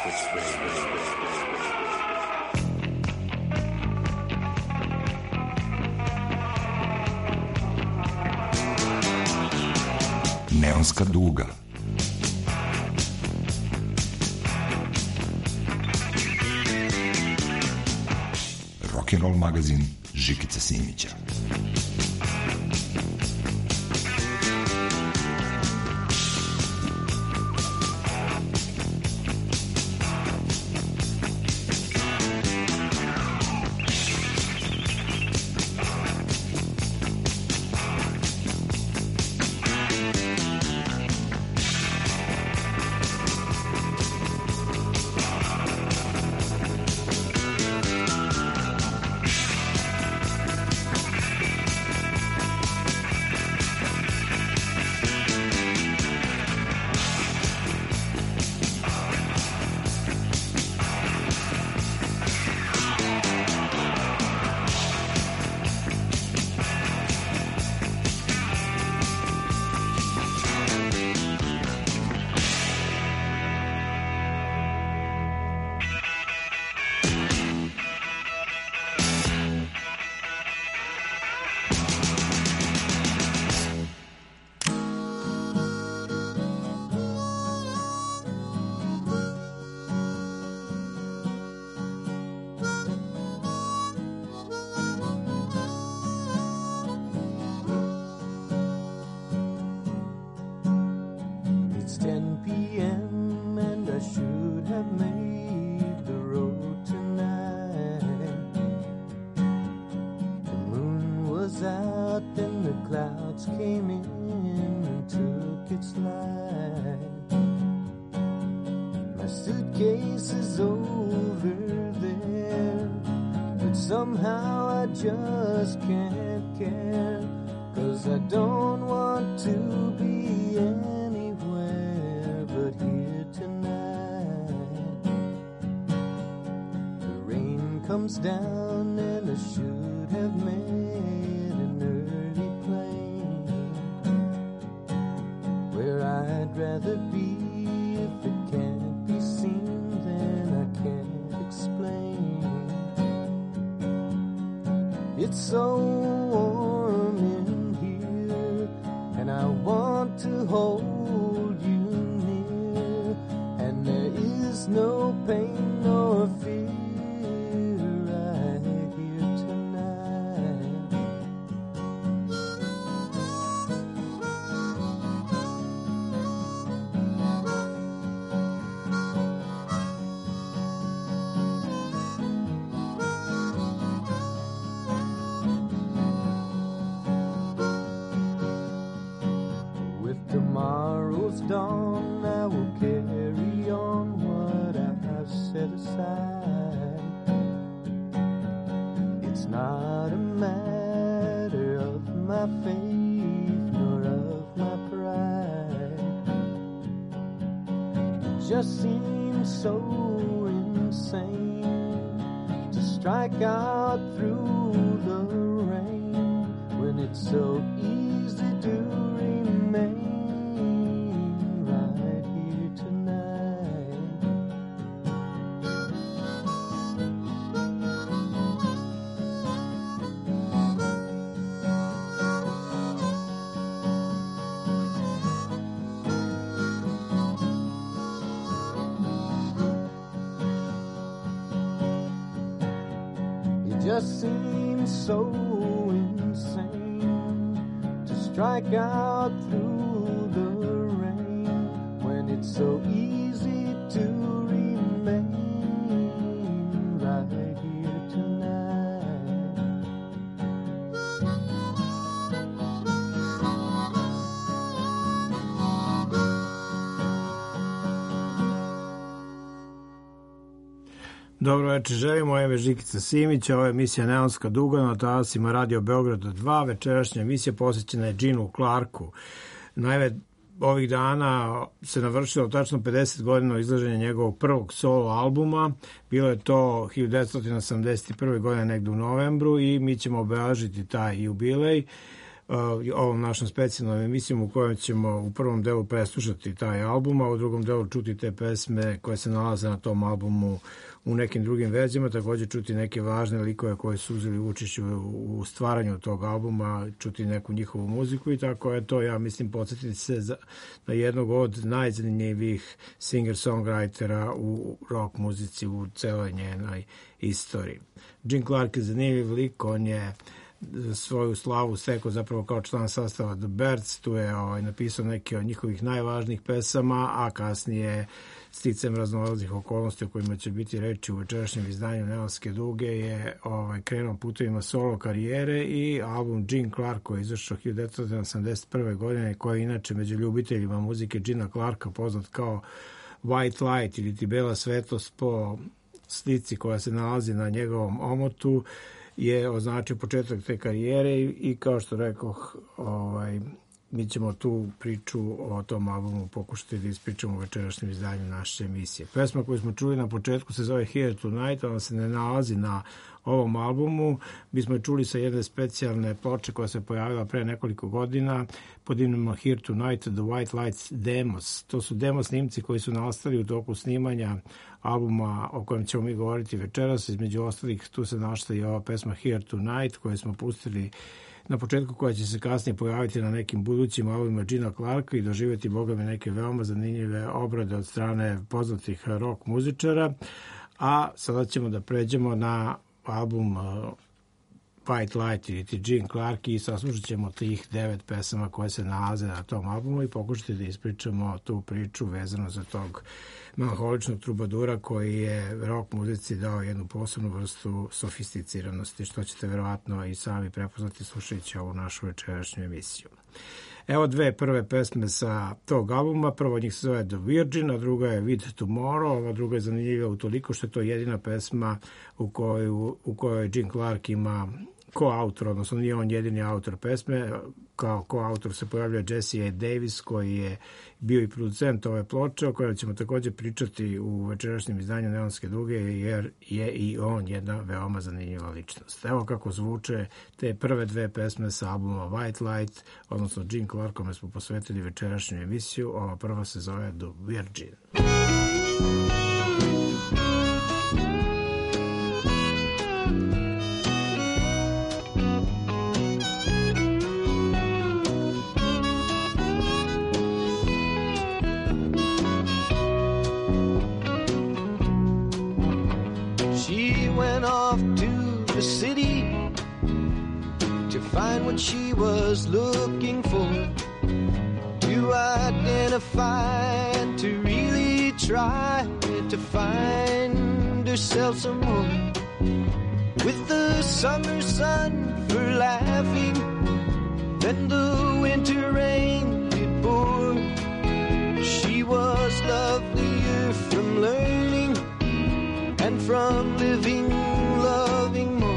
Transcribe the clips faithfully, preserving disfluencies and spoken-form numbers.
Neonska duga. Rock'n'roll magazin Žikice Simića. Just can't care, 'cause I don't want to be anywhere but here tonight. The rain comes down and I should have made an early plane where I'd rather be. If it can't be seen, then I can't explain. It's so warm in here, and I want to hold you near, and there is no pain nor fear right here tonight. Tomorrow's dawn, I will carry on what I have set aside. It's not a matter of my faith nor of my pride. It just seems so insane to strike out through the rain when it's so easy to remain. Just seems so insane to strike out through the rain when it's so easy to remain right here tonight. Dobro večer, želim, moje ime je Žikica Simić, ovo je emisija Neonska duga na talasima Radio Beograda dva. Večerašnja emisija posvećena je Genu Clarku. Naime, ovih dana se navršilo tačno pedeset godina izlaženja njegovog prvog solo albuma. Bilo je to hiljadu devetsto osamdeset prve. godine negde u novembru i mi ćemo obeležiti taj jubilej ovom našom specijalnom emisijom u kojoj ćemo u prvom delu preslušati taj album, a u drugom delu čuti te pesme koje se nalaze na tom albumu u nekim drugim verzijama, također čuti neke važne likove koji su uzeli učešće u stvaranju tog albuma, čuti neku njihovu muziku i tako je to, ja mislim, podsjetiti se za, na jednog od najzanimljivijih singer-songwritera u rock muzici u celoj njenoj istoriji. Gene Clark je zanimljiv lik, on je svoju slavu stekao zapravo kao član sastava The Byrds, tu je ovaj, napisao neke od njihovih najvažnijih pesama, a kasnije sticam raznoraznih okolnosti o kojima će biti reči u večerašnjem izdanju Neonske duge je ovaj, krenuo putovima solo karijere i album Gene Clark koji je izašao hiljadu devetsto osamdeset prve. godine, koji je inače među ljubiteljima muzike Gena Clarka poznat kao White Light ili ti Bela svetlost po slici koja se nalazi na njegovom omotu, je označio početak te karijere i, i kao što rekoh, ovaj, mi ćemo tu priču o tom albumu pokušati da ispričamo u večerašnjem izdanju naše emisije. Pesma koju smo čuli na početku se zove Here Tonight, ona se ne nalazi na ovom albumu. Mi smo je čuli sa jedne specijalne ploče koja se pojavila pre nekoliko godina pod imenom Here Tonight, The White Lights Demos. To su demo snimci koji su nastali u toku snimanja albuma o kojem ćemo mi govoriti večeras. Između ostalih tu se našla i ova pesma Here Tonight koju smo pustili na početku, koja će se kasnije pojaviti na nekim budućim albumima Gena Clarka i doživjeti, boga mi, neke veoma zanimljive obrade od strane poznatih rock muzičara. A sada ćemo da pređemo na album White Light ili Gene Clark i saslušat ćemo tih devet pesama koje se nalaze na tom albumu i pokušati da ispričamo tu priču vezano za tog melanholičnog trubadura koji je rock muzici dao jednu posebnu vrstu sofisticiranosti, što ćete verovatno i sami prepoznati slušajući ovu našu večerašnju emisiju. Evo dve prve pesme sa tog albuma. Prvo od njih se zove The Virgin, a druga je With Tomorrow. Ova druga je zanimljiva utoliko što je to jedina pesma u kojoj, u kojoj Gene Clark ima koautor, odnosno nije on jedini autor pesme. Kao koautor se pojavlja Jesse A. Davis koji je bio i producent ove ploče, o kojoj ćemo također pričati u večerašnjem izdanju Neonske duge, jer je i on jedna veoma zanimljiva ličnost. Evo kako zvuče te prve dve pesme sa albuma White Light, odnosno Gene Clark, kome smo posvetili večerašnju emisiju. Ova prva se zove The Virgin. City to find what she was looking for, to identify and to really try to find herself some more. With the summer sun for laughing and the winter rain did pour, she was lovelier from learning and from living, loving more.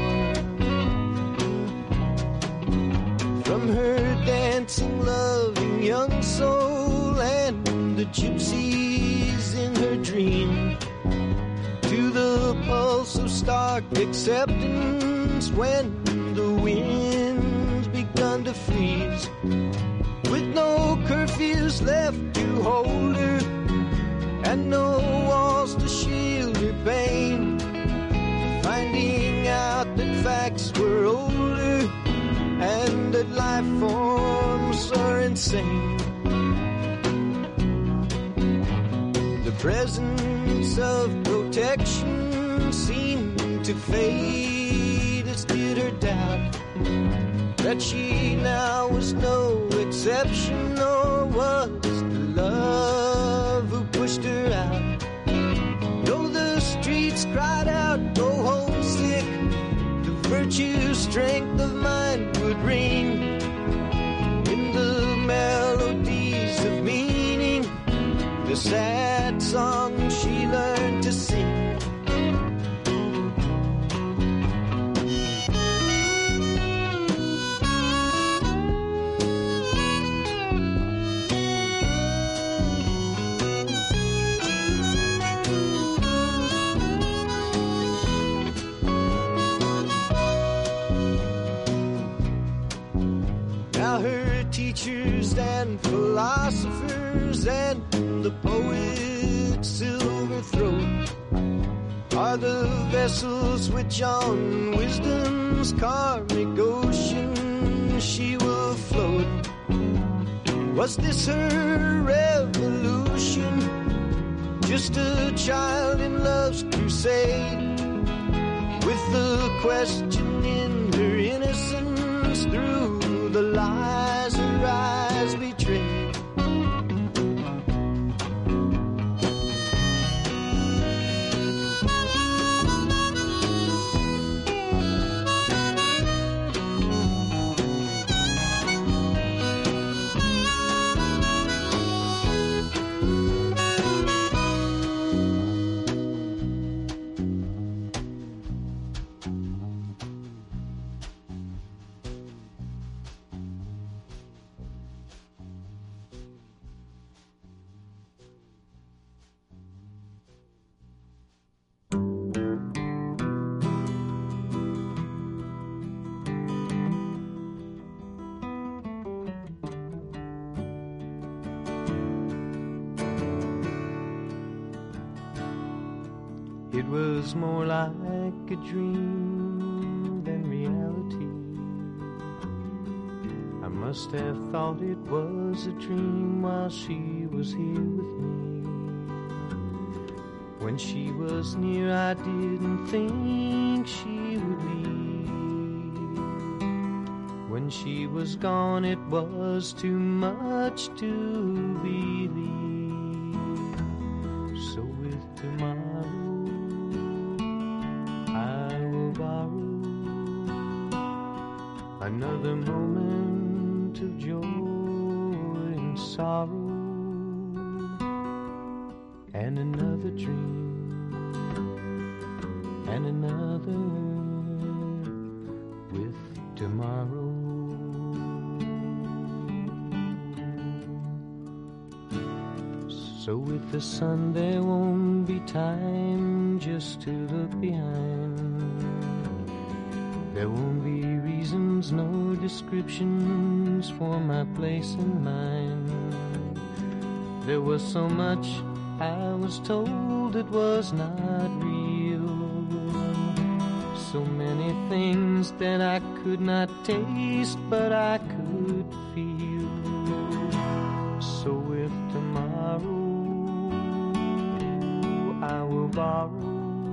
From her dancing, loving young soul and the gypsies in her dream, to the pulse of stark acceptance when the winds begun to freeze, with no curfews left to hold her and no walls to shield her pain, finding out that facts were older and that life forms are insane. The presence of protection seemed to fade, as did her doubt that she now was no exception, nor was the love who pushed her out. Though the streets cried out, go home sick, the virtue, strength of mind would ring in the melodies of meaning, the sad song she learned to sing. preachers and philosophers and the poet's silver throat are the vessels which on wisdom's karmic ocean she will float. Was this her revolution? Just a child in love's crusade, with the question in her innocence through the lies her eyes betrayed. It was more like a dream than reality. I must have thought it was a dream while she was here with me. When she was near, I didn't think she would leave. When she was gone, it was too much to believe. So with tomorrow another moment of joy and sorrow, and another dream, and another with tomorrow. So with the sun there won't be time just to look behind. There won't be reasons, no descriptions for my place and mine. There was so much I was told it was not real. So many things that I could not taste, but I could feel. So with tomorrow I will borrow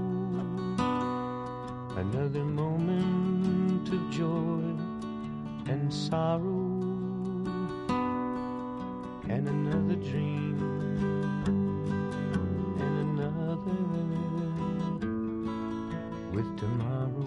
another moment of joy and sorrow, and another dream, and another with tomorrow.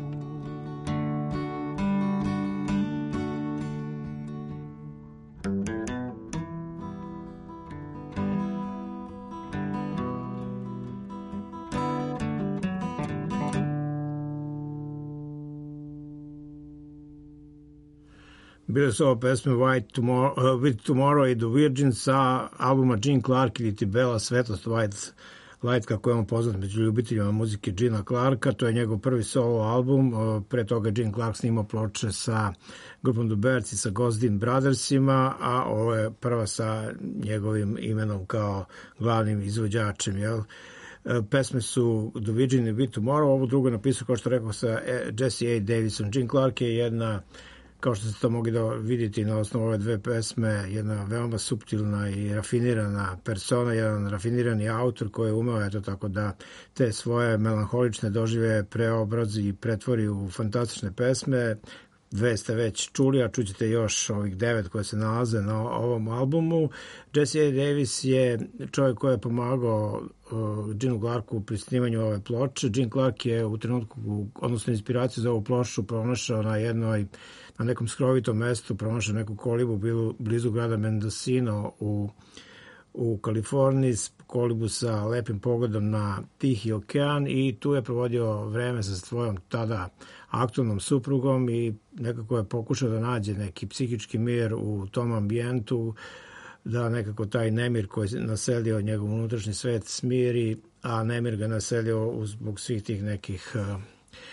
Bile su ovo pesme White Tomorrow, uh, With Tomorrow i The Virgin sa albuma Gene Clark ili ti Bela svetlost White Light, kako je on poznat među ljubiteljima muzike Gina Clarka. To je njegov prvi solo album. Uh, pre toga Gene Clark snimao ploče sa grupom The Birds i sa Gosdin Brothersima, a ovo je prva sa njegovim imenom kao glavnim izvođačem, jel? Pesme su The Virgin i With Tomorrow. Ovo drugo je napisao, kao što rekao, sa Jesse A. Davisom. Gene Clark je jedna, kao što ste to mogli da vidjeti na osnovu ove dve pesme, jedna veoma suptilna i rafinirana persona, jedan rafinirani autor koji je umeo eto tako da te svoje melanholične dožive preobrazi i pretvori u fantastične pesme. Dve ste već čuli, a čućete još ovih devet koje se nalaze na ovom albumu. Jesse A. Davis je čovjek koji je pomagao uh, Ginu Clarku pri snimanju ove ploče. Gene Clark je u trenutku, odnosno inspiraciju za ovu ploču pronašao na jednoj, na nekom skrovitom mestu, pronašao neku kolibu bilo, blizu grada Mendocino u, u Kaliforniji, kolibu sa lepim pogledom na Tihi okean, i tu je provodio vreme sa svojom tada aktualnom suprugom i nekako je pokušao da nađe neki psihički mir u tom ambijentu, da nekako taj nemir koji je naselio njegov unutrašnji svet smiri, a nemir ga naselio zbog svih tih nekih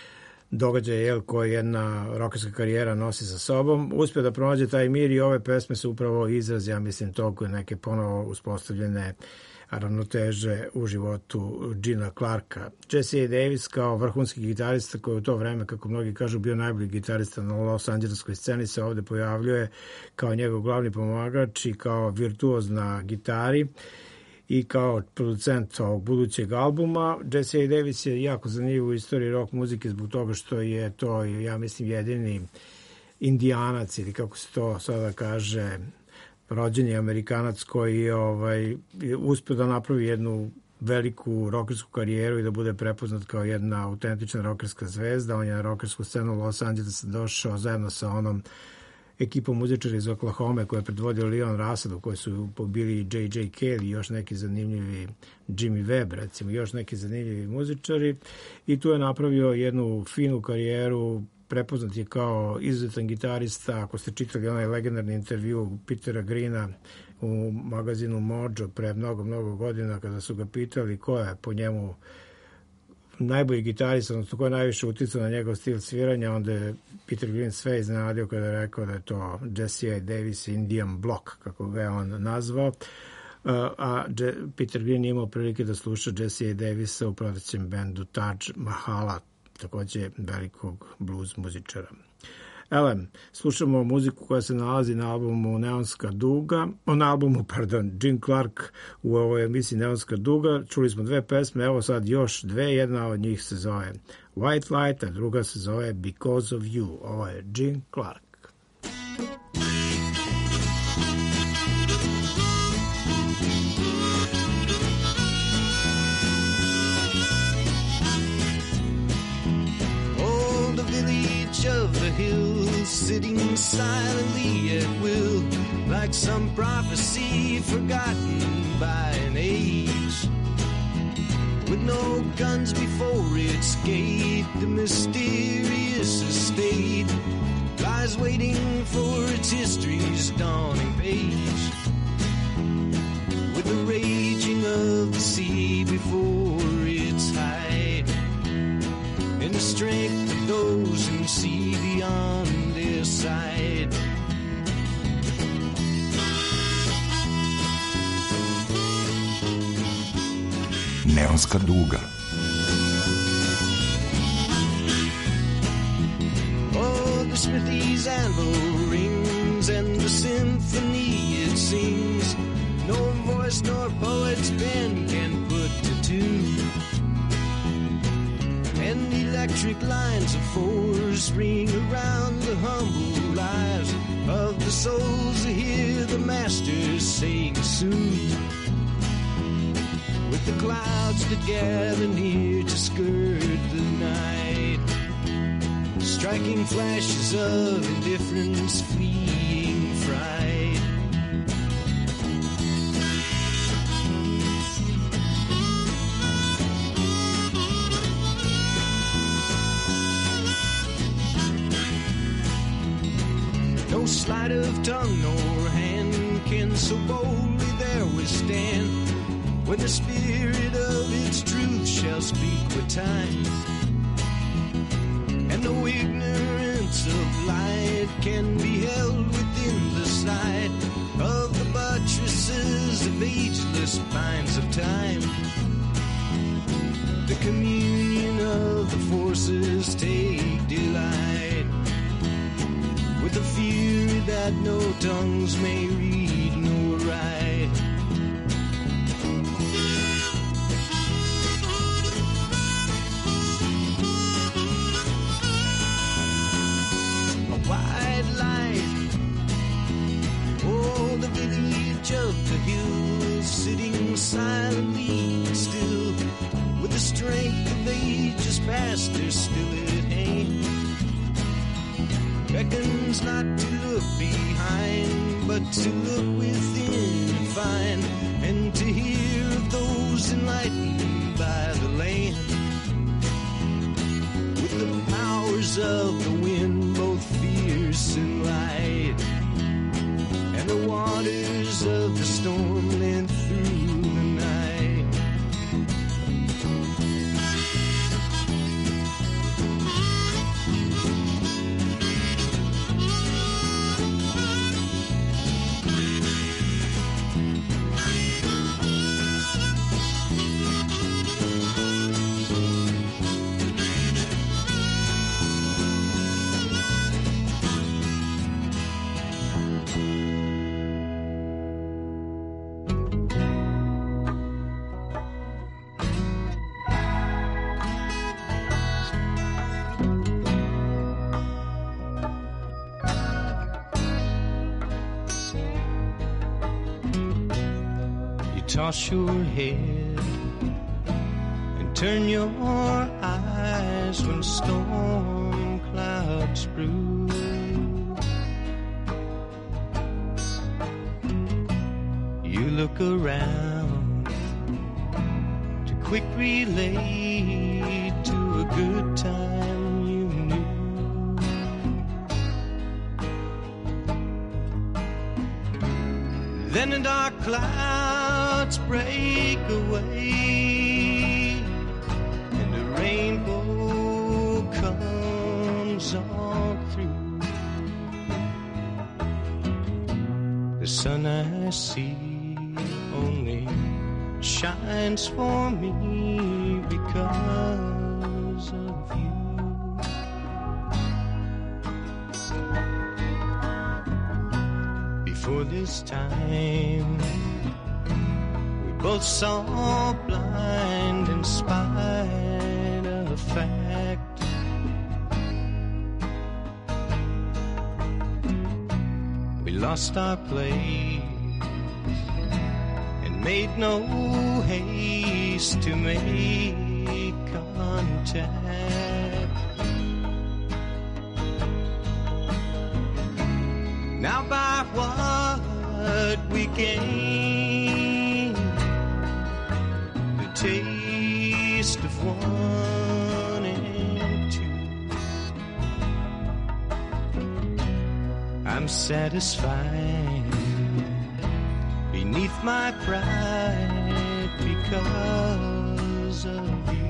događaje jel, koje jedna rokerska karijera nosi sa sobom. Uspio da pronađe taj mir i ove pesme su upravo izraz, ja mislim, toliko neke ponovo uspostavljene ravnoteže u životu Gena Clarka. Jesse A. Davis kao vrhunski gitarista koji u to vreme, kako mnogi kažu, bio najbolji gitarista na Los Angeleskoj sceni, se ovde pojavljuje kao njegov glavni pomagač i kao virtuoz na gitari i kao producent ovog budućeg albuma. Jesse A. Davis je jako zanimljiv u istoriji rock muzike zbog toga što je to, ja mislim, jedini Indijanac ili kako se to sada kaže, rođeni Amerikanac koji je ovaj, uspio da napravi jednu veliku rokersku karijeru i da bude prepoznat kao jedna autentična rokerska zvezda. On je na rokersku scenu Los Angelesa došao zajedno sa onom ekipom muzičara iz Oklahoma koje je predvodio Leon Russell, u kojoj su bili J J Kelly i još neki zanimljivi Jimmy Webb, recimo, još neki zanimljivi muzičari. I tu je napravio jednu finu karijeru. Prepoznat je kao izuzetan gitarista. Ako ste čitali onaj legendarni intervju Petera Greena u magazinu Mojo pre mnogo, mnogo godina, kada su ga pitali ko je po njemu najbolji gitarista, odnosno ko je najviše uticao na njegov stil sviranja, onda je Peter Green sve iznenadio kada je rekao da je to Jesse A. Davis Indian Block, kako ga je on nazvao. A Peter Green je imao prilike da sluša Jesse A. Davisa u pratećem bendu Taj Mahala, takođe velikog blues muzičara. Elem, slušamo muziku koja se nalazi na albumu Neonska duga, na albumu, pardon, Gene Clark u ovoj emisiji Neonska duga. Čuli smo dve pesme, evo sad još dve, jedna od njih se zove White Light, a druga se zove Because of You. Ovo je Gene Clark. Of the hills, sitting silently at will, like some prophecy forgotten by an age. With no guns before its gate, the mysterious estate lies waiting for its history's dawning page. With the raging of the sea before its height, and the strength of those who see beyond their sight. Neonska duga. Oh, the smithy's anvil rings and the symphony it sings. No voice nor poet's pen can put to tune. And electric lines of force ring around the humble lives of the souls who hear the masters saying soon. With the clouds that gather near to skirt the night, striking flashes of indifference, fleeing fright. No sleight of tongue nor hand can so boldly there withstand, when the spirit of its truth shall speak with time. And no ignorance of light can be held within the sight of the buttresses of ageless pines of time. The communion of the forces take delight, with the fear that no tongues may read nor write. A white light, oh, the village of the hills, sitting silently still, with the strength of ages past, they're still at hand. Beckons not to look behind, but to look within and find, and to hear of those enlightened by the land. With the powers of the wind, both fierce and light, and the waters of the storm lent through the night. toss your head and turn your eyes when storm clouds brew. You look around to quick relate to a good time you knew. Then the dark clouds break away and the rainbow comes on through. The sun I see only shines for me because of you. Before this time, we both saw blind in spite of fact. We lost our place and made no haste to make contact. Now by what we gain, the taste of one and two, I'm satisfied beneath my pride because of you.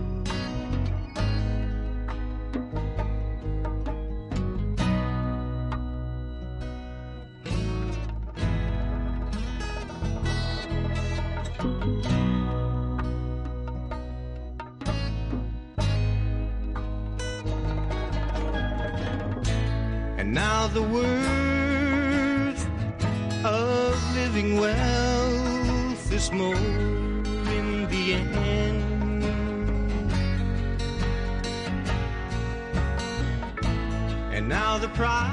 And now the worth of living wealth is more in the end. And now the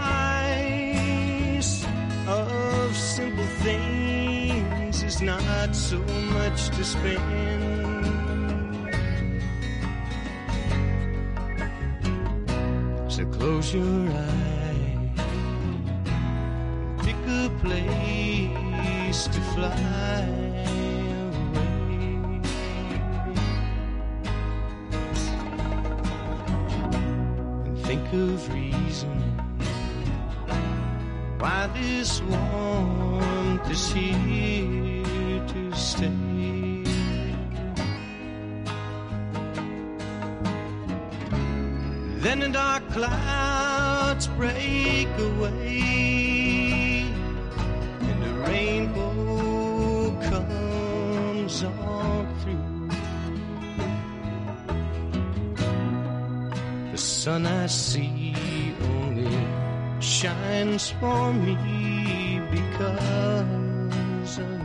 price of simple things is not so much to spend. So close your eyes, pick a place to fly away, and think of reason why this warmth is here to stay. Then the dark clouds break away and the rainbow comes on through. The sun I see only shines for me because of you.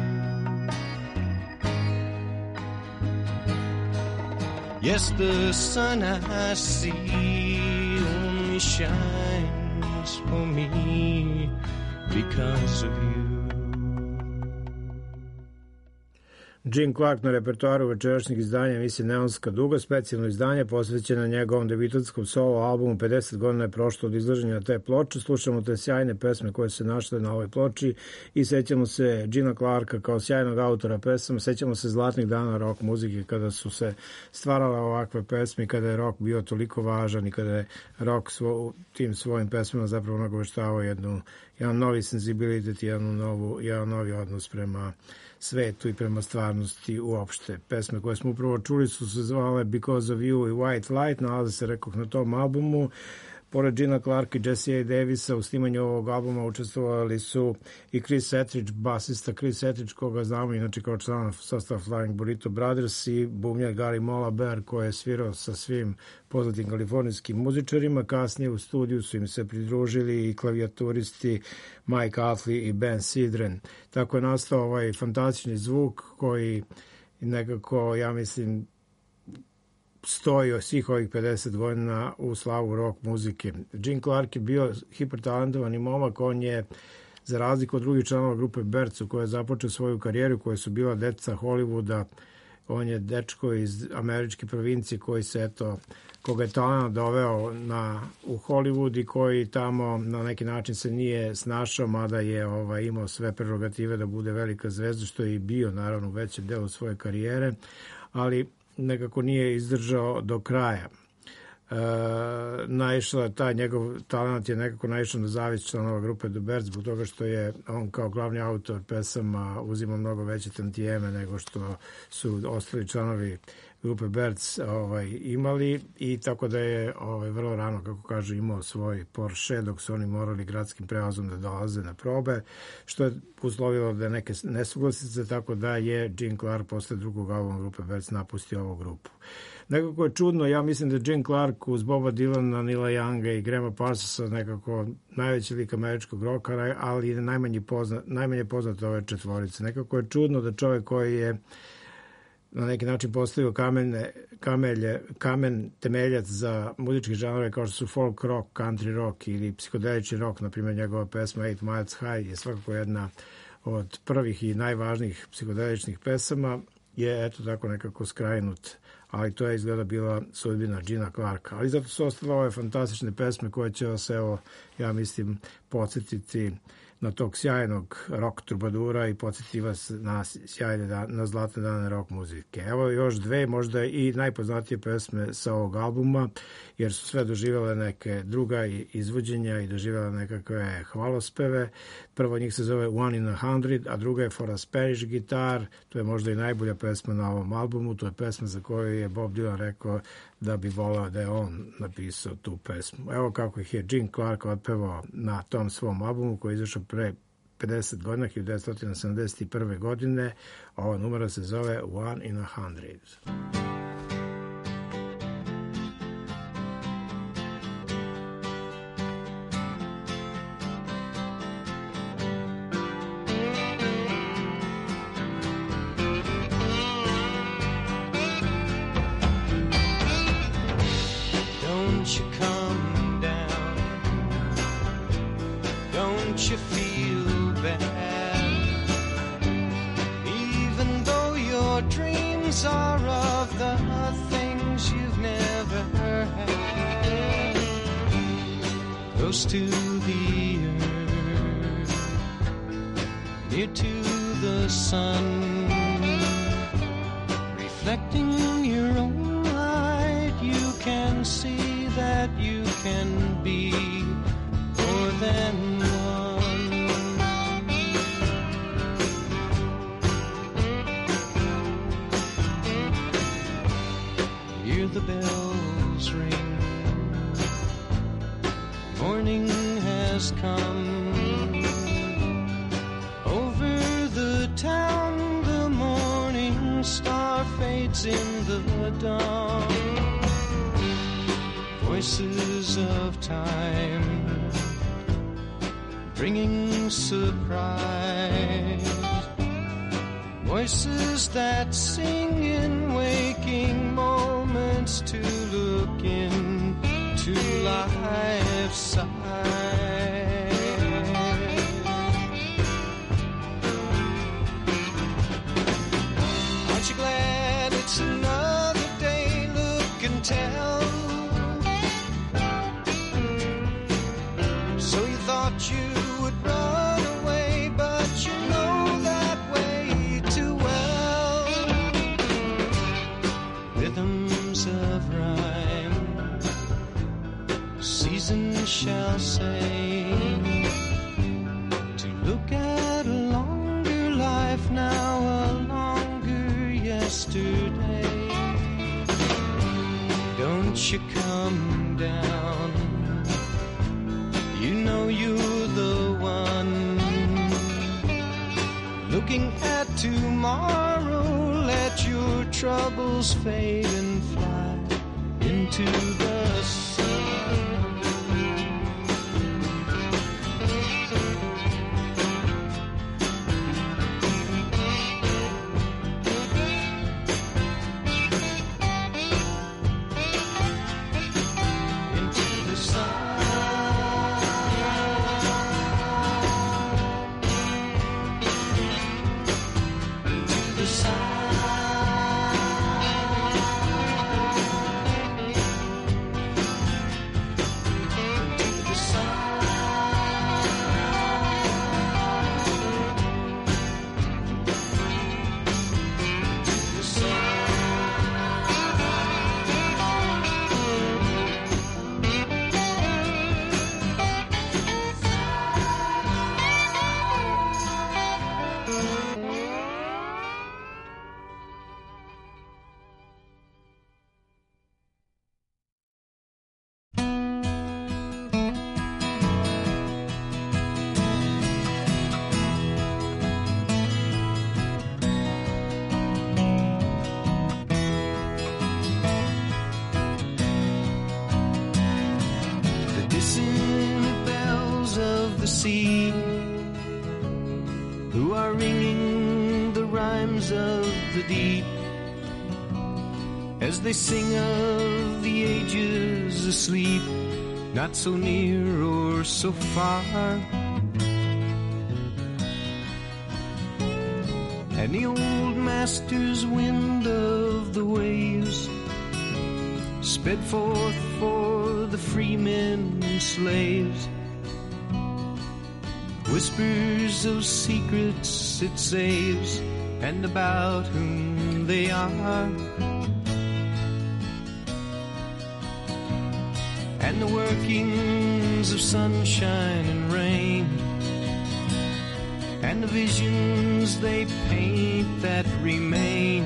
Yes, the sun I see only shines for me because of you. Gene Clark na repertoaru večerašnjeg izdanja emisije Neonska duga, specijalno izdanje posvećeno njegovom debitanskom solo albumu. pedeset godina je prošlo od izlaženja te ploče. Slušamo te sjajne pesme koje se našle na ovoj ploči i sećamo se Gina Clarka kao sjajnog autora pesama. Sećamo se zlatnih dana rock muzike kada su se stvarale ovakve pesme, kada je rock bio toliko važan i kada je rock svo, tim svojim pesmama zapravo nagoveštavao jednu, jedan novi sensibilitet, jednu novu, jedan novi odnos prema svetu i prema stvarnosti uopšte. Pesme koje smo upravo čuli su se zvale Because of You i White Light, nalaze se, rekoh, na tom albumu. Pored Gina Clarka i Jesse A. Davisa u snimanju ovog albuma učestvovali su i Chris Ettridge, basista Chris Ettridge, koga znamo inače kao član sastava Flying Burrito Brothers, i bubnjar Gary Mola Bear, koji je svirao sa svim poznatim kalifornijskim muzičarima. Kasnije u studiju su im se pridružili i klavijaturisti Mike Atley i Ben Sidren. Tako je nastao ovaj fantastični zvuk koji nekako, ja mislim, stoji svih ovih pedeset godina u slavu rock muzike. Gene Clark je bio hipertalentovani momak, on je za razliku od drugih članova grupe Byrds koja je započeo svoju karijeru, koja su bila deca Hollywooda. On je dečko iz američke provincije koji se, eto, koga je talent doveo na, u Hollywood i koji tamo na neki način se nije snašao, mada je ovaj, imao sve prerogative da bude velika zvezda, što je i bio, naravno, u većem delu svoje karijere, ali nekako nije izdržao do kraja. E, naišla, taj njegov talent je nekako naišao na zavist članova grupe The Byrds zbog toga što je on kao glavni autor pesama uzima mnogo veće tantijeme nego što su ostali članovi grupe Byrds ovaj, imali, i tako da je ovaj, vrlo rano, kako kažu, imao svoj Porsche dok su oni morali gradskim prevozom da dolaze na probe, što je uslovilo da neke nesuglasice, tako da je Gene Clark posle drugog albuma grupe Byrds napustio ovu grupu. Nekako je čudno, ja mislim da Gene Clark uz Boba Dylana, Neila Younga i Grahama Parsonsa nekako najveći lik američkog rockera, ali najmanje poznat, najmanje poznat ove četvorice. Nekako je čudno da čovjek koji je na neki način postavio kamene, kamelje, kamen temeljac za muzičke žanre kao što su folk rock, country rock ili psihodelični rock, na primjer njegova pesma Eight Miles High je svakako jedna od prvih i najvažnijih psihodeličnih pesama, je eto tako nekako skrajnut, ali to je izgleda bila sudbina Genea Clarka. Ali zato su ostale ove fantastične pesme koje će vas, evo, ja mislim, podsjetiti na tog sjajnog rock trubadura i podsjetiti vas na sjajne dan, na zlatne dane rock muzike. Evo još dve, možda i najpoznatije pesme sa ovog albuma, jer su sve doživjele neke druga izvođenja i doživjele nekakve hvalospeve. Prvo od njih se zove One in a Hundred, a druga je For a Spanish Guitar. To je možda i najbolja pesma na ovom albumu. To je pesma za koju je Bob Dylan rekao da bi volao da je on napisao tu pesmu. Evo kako ih je Gene Clark otpevao na tom svom albumu koji je izašao pre pedeset godina, hiljadu devetsto sedamdeset prve. godine. Ova numera se zove One in a Hundred. To the earth, near to the sun, reflecting your own light, you can see that you can be more than one. Hear the bells ring, morning has come. Over the town, the morning star fades in the dawn. Voices of time, bringing surprise. Voices that sing in waking moments to look into life's side. Aren't you glad it's another day? Look and tell. So you thought you would run away, but you know that way too well. Rhythms of rhyme, seasons shall say, to look at a longer life now, a longer yesterday. Don't you come down, you know you're the one. Looking at tomorrow, let your troubles fade and fly into the sun. Into the sun. dissonant bells of the sea, who are ringing the rhymes of the deep, as they sing of the ages asleep, not so near or so far. And the old master's wind of the waves sped forth for the free men and slaves, whispers of secrets it saves, and about whom they are. And the workings of sunshine and rain, and the visions they paint that remain,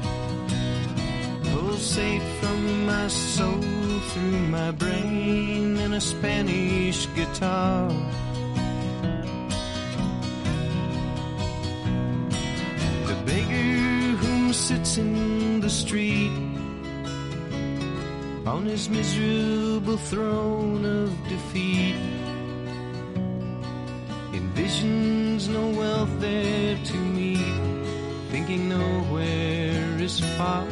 pulsate from my soul through my brain in a Spanish guitar. The beggar who sits in the street on his miserable throne of defeat envisions no wealth there to meet, thinking nowhere is far.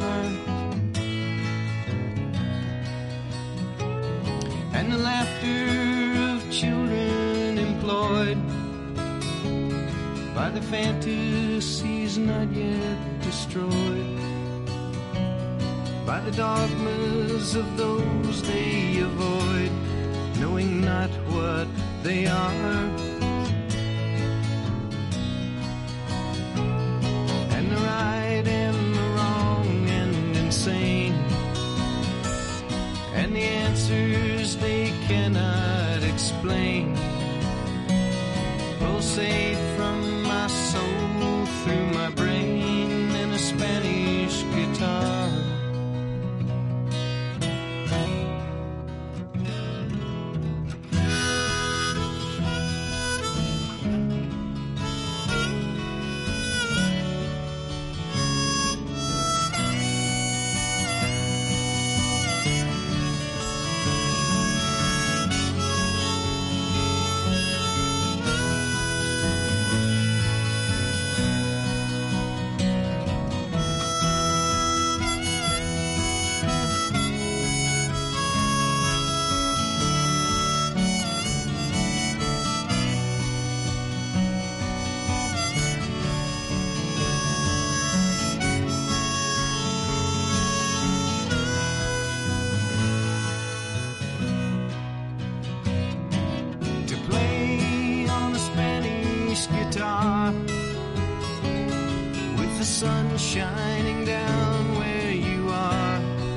And the laughter of children employed by the fantasies not yet destroyed, by the dogmas of those they avoid, knowing not what they are. And the right and the wrong and insane, and the answers they cannot explain, pulsate from my soul through my brain in a Spanish guitar. With the sun shining down where you are,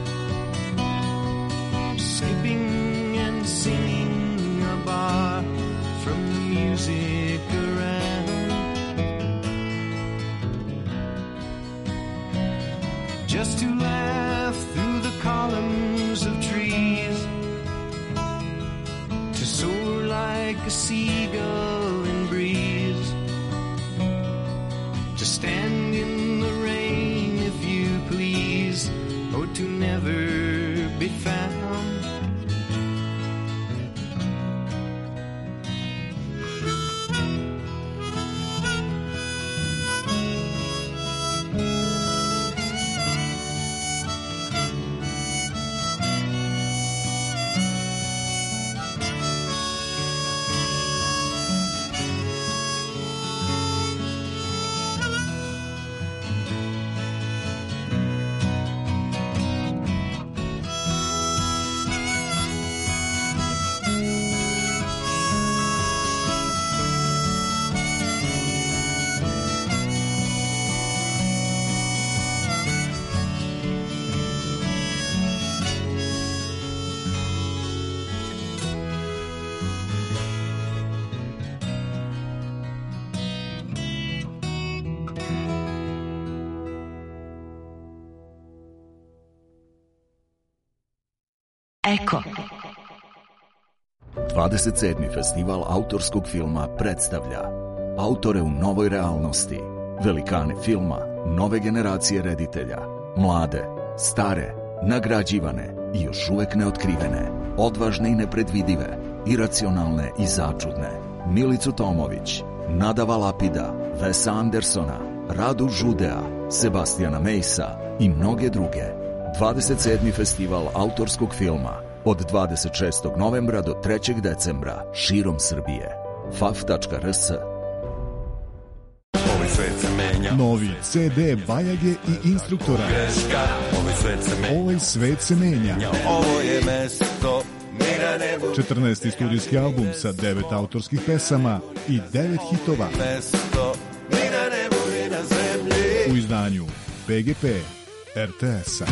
skipping and singing a bar from the music around, just to laugh through the columns of trees, to soar like a seagull in breeze, to stand in the rain if you please, or to never be found. Eko. dvadeset sedmi Festival autorskog filma predstavlja autore u novoj realnosti, velikane filma, nove generacije reditelja, mlade, stare, nagrađivane i još uvek neotkrivene, odvažne i nepredvidive, iracionalne i začudne. Milicu Tomović, Nadava Lapida, Wesa Andersona, Radu Žudea, Sebastijana Mejsa i mnoge druge. dvadeset sedmi Festival autorskog filma od dvadeset šestog novembra do trećeg decembra širom Srbije. f a f tačka r s. Novi ce de Bajage i Instruktora. Ovaj svet se menja. Ovo je mesto mira nebu. četrnaesti studijski album sa devet autorskih pesama i devet hitova. Mesto mira nebu i na zemlji. U izdanju be ge pe er te es-a.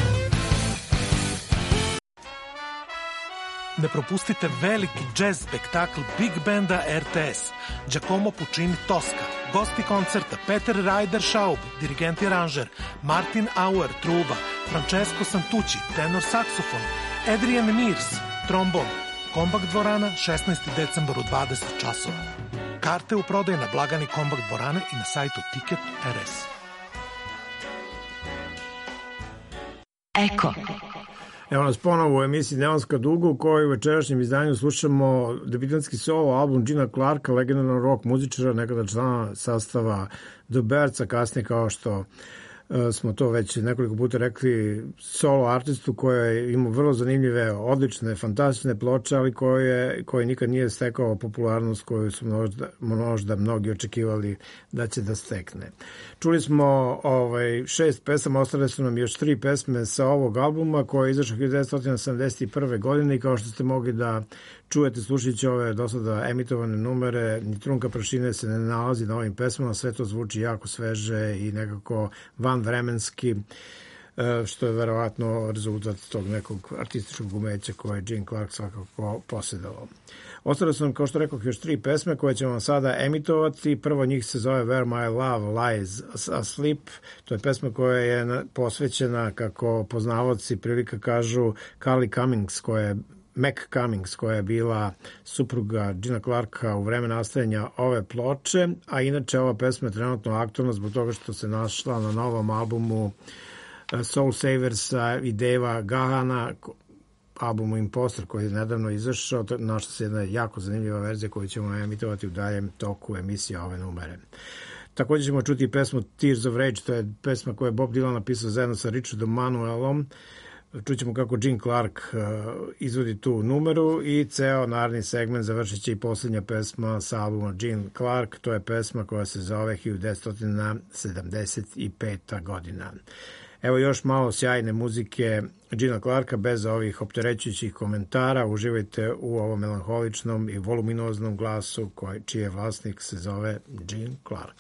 Ne propustite veliki džez spektakl Big Banda er te es, Giacomo Puccini Tosca, gosti koncerta Peter Ryder Schaub, dirigent i aranžer, Martin Auer, truba, Francesco Santucci, tenor saksofon, Adrian Mears, trombon, Kombakt dvorana, šesnaesti decembar u dvadeset časova. Karte u prodaju na blagani Kombakt dvorane i na sajtu tiket tačka er es. Eko. Evo nas ponovo u emisiji Neonska duga u kojoj u večerašnjem izdanju slušamo debitanski solo album Gina Clarka, legendarnog rock muzičara, nekada člana sastava The Byrdsa, kasnije kao što smo to već nekoliko puta rekli, solo artistu koji ima vrlo zanimljive, odlične, fantastične ploče, ali koje, koje nikad nije stekao popularnost koju su možda, možda mnogi očekivali da će da stekne. Čuli smo ovaj, šest pesama, ostale su nam još tri pesme sa ovog albuma koji je izašao hiljadu devetsto sedamdeset prve. godine i kao što ste mogli da čujete slušajući ove do sada emitovane numere, ni trunka prašine se ne nalazi na ovim pesmama, sve to zvuči jako sveže i nekako vanvremenski, što je verovatno rezultat tog nekog artističkog umeća koje je Gene Clark svakako posjedovao. Ostale su nam, kao što rekao, još tri pesme koje ćemo sada emitovati. Prvo od njih se zove Where My Love Lies Asleep. To je pesma koja je posvećena, kako poznavaoci prilika kažu, Carly Cummings, koja je Mac Cummings, koja je bila supruga Gina Clarka u vreme nastajanja ove ploče, a inače ova pesma je trenutno aktualna zbog toga što se našla na novom albumu Soul Saversa i Davea Gahana, albumu Imposter koji je nedavno izašao. Našla se jedna jako zanimljiva verzija koju ćemo emitovati u daljem toku emisije ove numere. Također ćemo čuti pesmu Tears of Rage, to je pesma koju je Bob Dylan napisao zajedno sa Richardom Manuelom. Čućemo kako Gene Clark uh, izvodi tu numeru i ceo naredni segment završit će i posljednja pesma sa albuma Gene Clark. To je pesma koja se zove hiljadu devetsto sedamdeset peta. godina. Evo još malo sjajne muzike Gina Clarka bez ovih opterećujućih komentara. Uživajte u ovom melanholičnom i voluminoznom glasu koji, čiji je vlasnik se zove Gene Clark.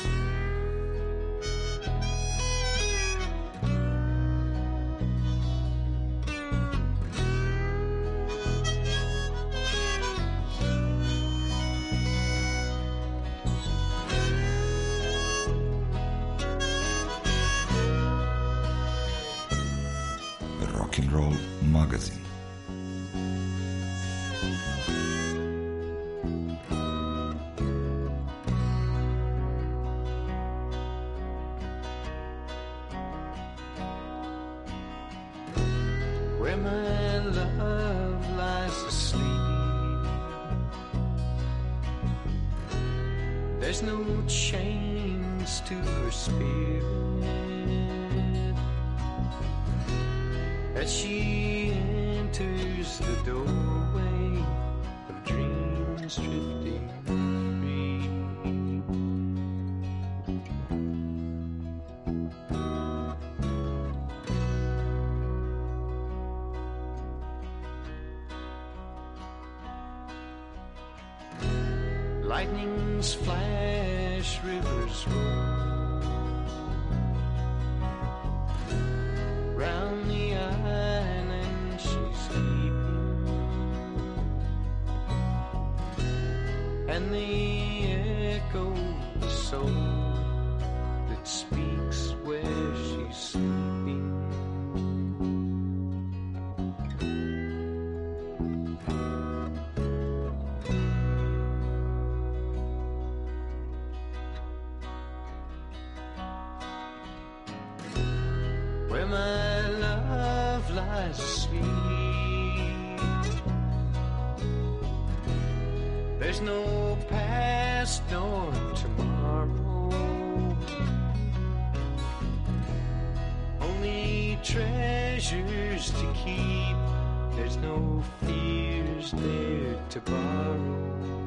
Rock'n'Roll magazin. Where my love lies asleep, there's no chains to her spirit as she enters the doorway of dreams drifting free. Lightnings flash, rivers roll round the island she's sleeping, and the echo of the soul that speaks where she's sleeping. my love lies asleep. There's no past nor tomorrow, only treasures to keep. There's no fears there to borrow.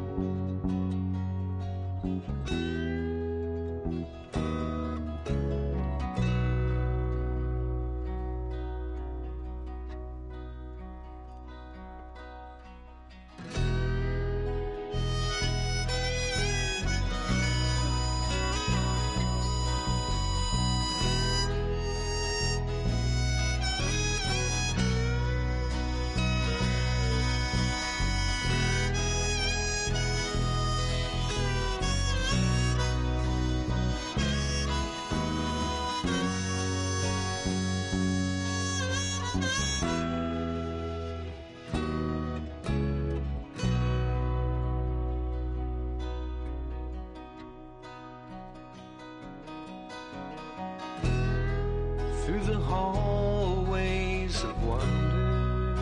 Through the hallways of wonder,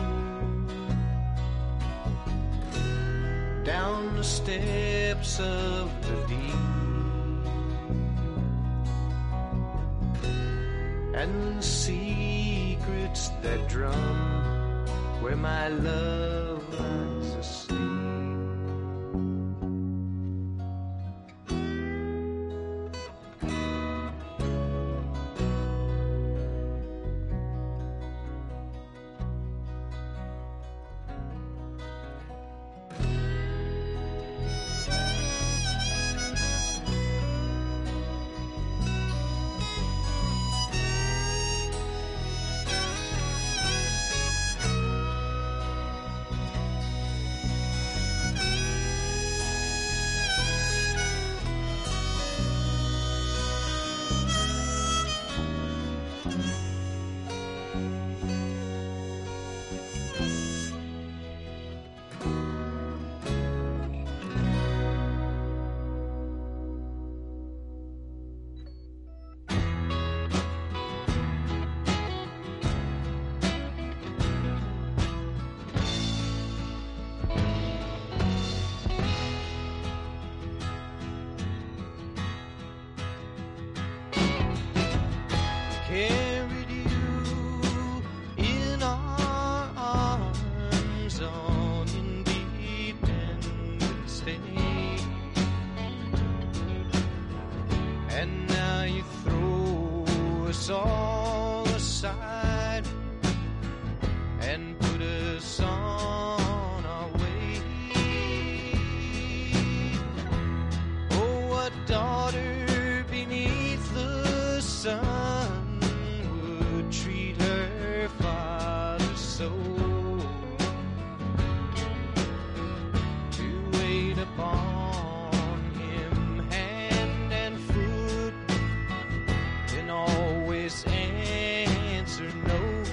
down the steps of the deep, and the secrets that drum where my love lies asleep. Carried you in our arms on Independence Day, and now you throw us all aside and put us on our way. Oh, what daughter beneath the sun treat her father so, to wait upon him hand and foot, and always answer no.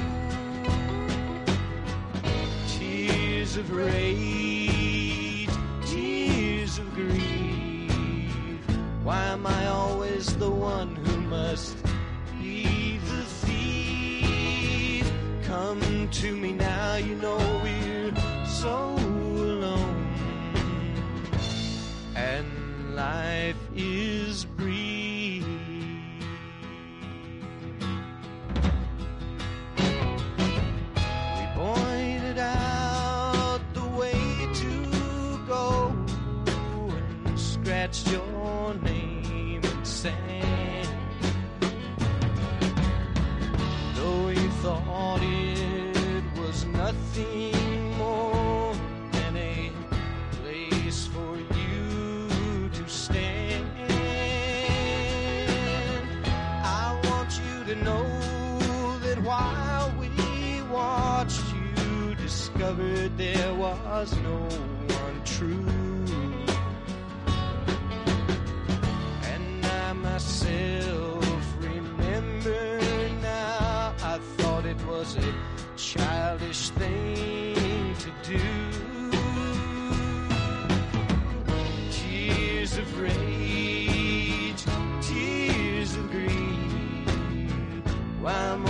Tears of rage, tears of grief, why am I always the one who must be the thief? Come to me now, you know we're so alone, and life is brief. We pointed out the way to go and scratched your name in sand, though you thought it was nothing more than a place for you to stand. I want you to know that while we watched, you discovered there was no one true, and I myself remember now, I thought it was a childish thing to do. Tears of rage, tears of grief, why am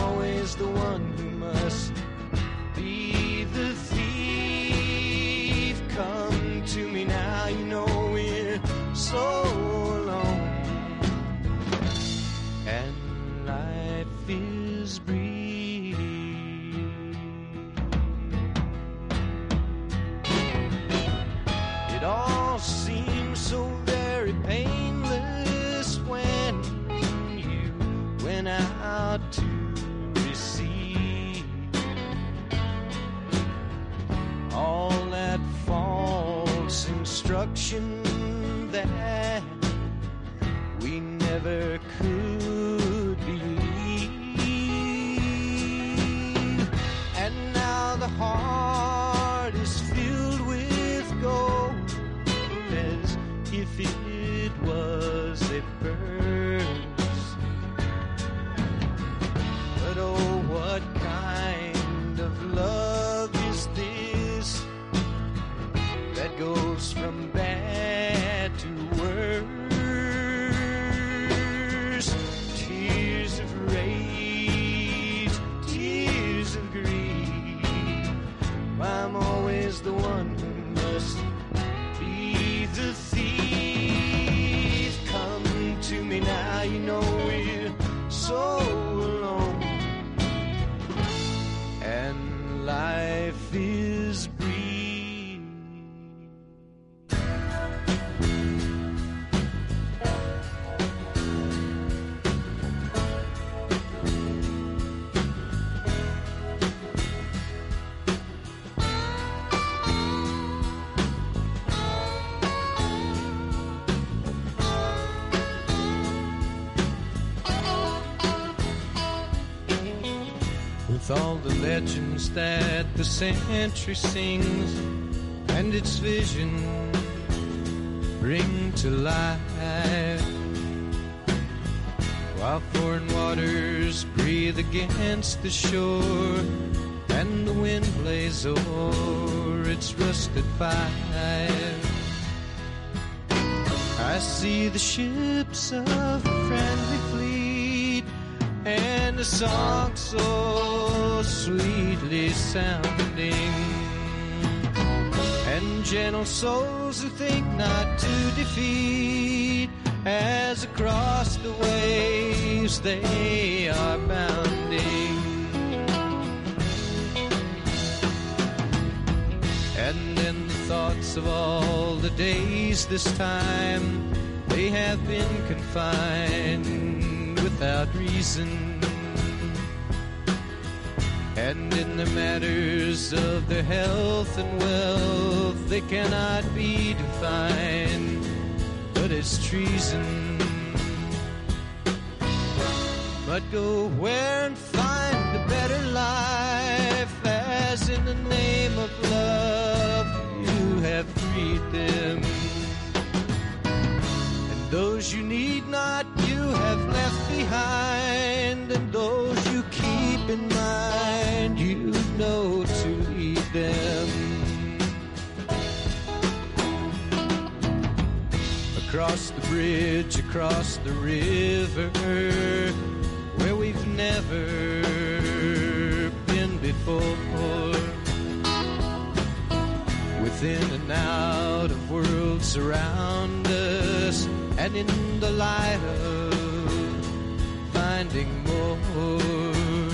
not to receive all that false instruction that we never could believe. And now the heart is filled with gold as if it was a burst. But oh, what kind of love is this that goes from bad to worse? Tears of rage, tears of grief. I'm always the one who must be the thief. Come to me now, you know we're so alone, and life is brief. With all the legends that the century sings and its vision bring to life, while foreign waters breathe against the shore and the wind plays o'er its rusted pipe, I see the ships of a friendly fleet and a song so sweetly sounding, and gentle souls who think not to defeat, as across the waves they are bounding. And then the thoughts of all the days this time they have been confined without reason, and in the matters of their health and wealth they cannot be defined, but it's treason. But go where and find a better life, as in the name of love you have freed them. Those you need not, you have left behind, and those you keep in mind, you know to lead them. Across the bridge, across the river, where we've never been before, within and out of worlds around us, and in the light of finding more,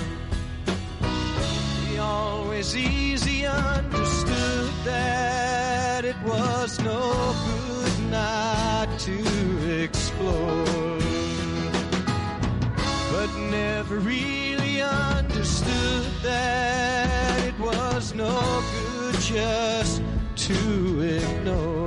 we always easy understood that it was no good not to explore, but never really understood that it was no good just to ignore.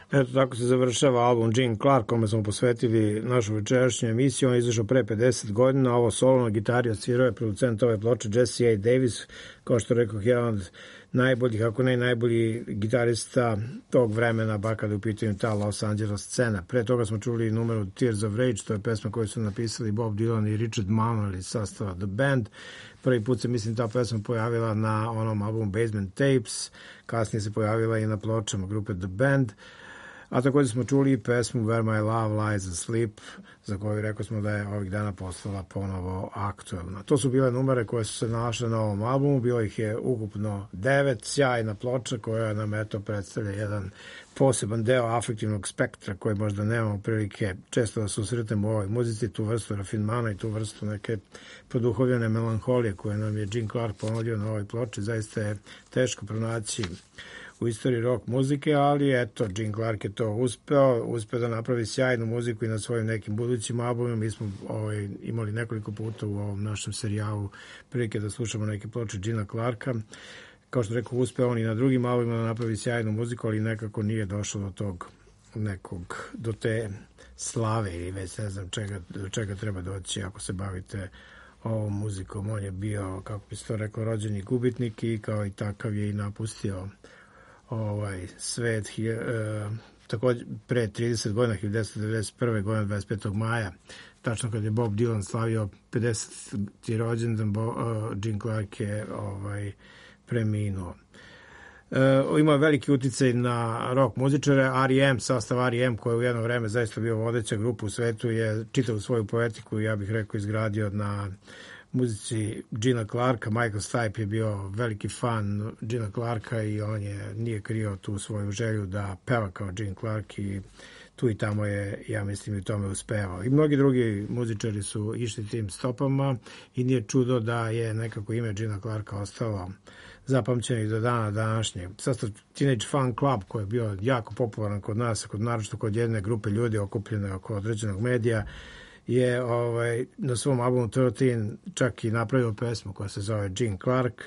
Eto, tako se završava album Gene Clark, kome smo posvetili našu večerašnju emisiju. On je izašao pre pedeset godina, ovo solo na gitari odsvirao je producent ove ploče Jesse A. Davis, kao što rekao, jedan od najboljih, ako ne najbolji gitarista tog vremena, ba kada u pitanju ta Los Angeles scena. Pre toga smo čuli numeru Tears of Rage, to je pesma koju su napisali Bob Dylan i Richard Manuel iz sastava The Band. Prvi put se, mislim, ta pesma pojavila na onom albumu Basement Tapes, kasnije se pojavila i na pločama grupe The Band. A također smo čuli pesmu Where My Love Lies Asleep, za koju rekao smo da je ovih dana postala ponovo aktuelna. To su bile numere koje su se našle na ovom albumu, bilo ih je ukupno devet, sjajna ploča koja nam eto predstavlja jedan poseban deo afektivnog spektra koji možda nemamo prilike često da se susretemo u ovoj muzici, tu vrstu rafinmana i tu vrstu neke produhovljene melanholije koje nam je Gene Clark ponudio na ovoj ploči. Zaista je teško pronaći u istoriji rock muzike, ali eto, Gene Clark je to uspeo, uspeo da napravi sjajnu muziku i na svojim nekim budućim albumima. Mi smo ovaj, imali nekoliko puta u ovom našem serijalu prilike da slušamo neke ploče Genea Clarka. Kao što rekao, uspeo on i na drugim albumima da napravi sjajnu muziku, ali nekako nije došlo do tog nekog, do te slave ili već ne znam čega, do čega treba doći ako se bavite ovom muzikom. On je bio, kako bi se to rekao, rođeni gubitnik i kao i takav je i napustio ovaj svet uh, također pre trideset godina, hiljadu devetsto devedeset prve godine, dvadeset petog maja, tačno kad je Bob Dylan slavio pedeseti rođendan, uh, Gene Clark je ovaj, preminuo. Uh, ima veliki uticaj na rock muzičare. R E M, sastav R E M koji je u jedno vreme zaista bio vodeća grupa u svetu, je čitavu svoju poetiku, ja bih rekao, izgradio na muzici Genea Clarka. Michael Stipe je bio veliki fan Genea Clarka i on je nije krio tu svoju želju da peva kao Gene Clark i tu i tamo je, ja mislim, i tome uspevao. I mnogi drugi muzičari su išli tim stopama i nije čudo da je nekako ime Genea Clarka ostalo zapamćeno i do dana današnjeg. Sastav Teenage Fan Club koji je bio jako popularan kod nas, kod naročito kod jedne grupe ljudi okupljene oko određenog medija, je ovaj, na svom albumu trinaest čak i napravio pesmu koja se zove Gene Clark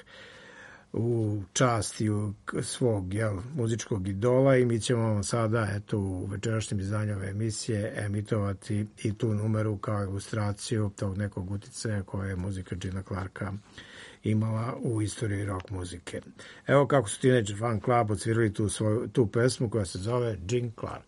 u čast i u svog jel, muzičkog idola i mi ćemo vam sada eto, u večerašnjem izdanju ove emisije emitovati i tu numeru kao ilustraciju tog nekog uticaja koje je muzika Genea Clarka imala u istoriji rock muzike. Evo kako su Teenage Fan Club odsvirali tu, svoju, tu pesmu koja se zove Gene Clark.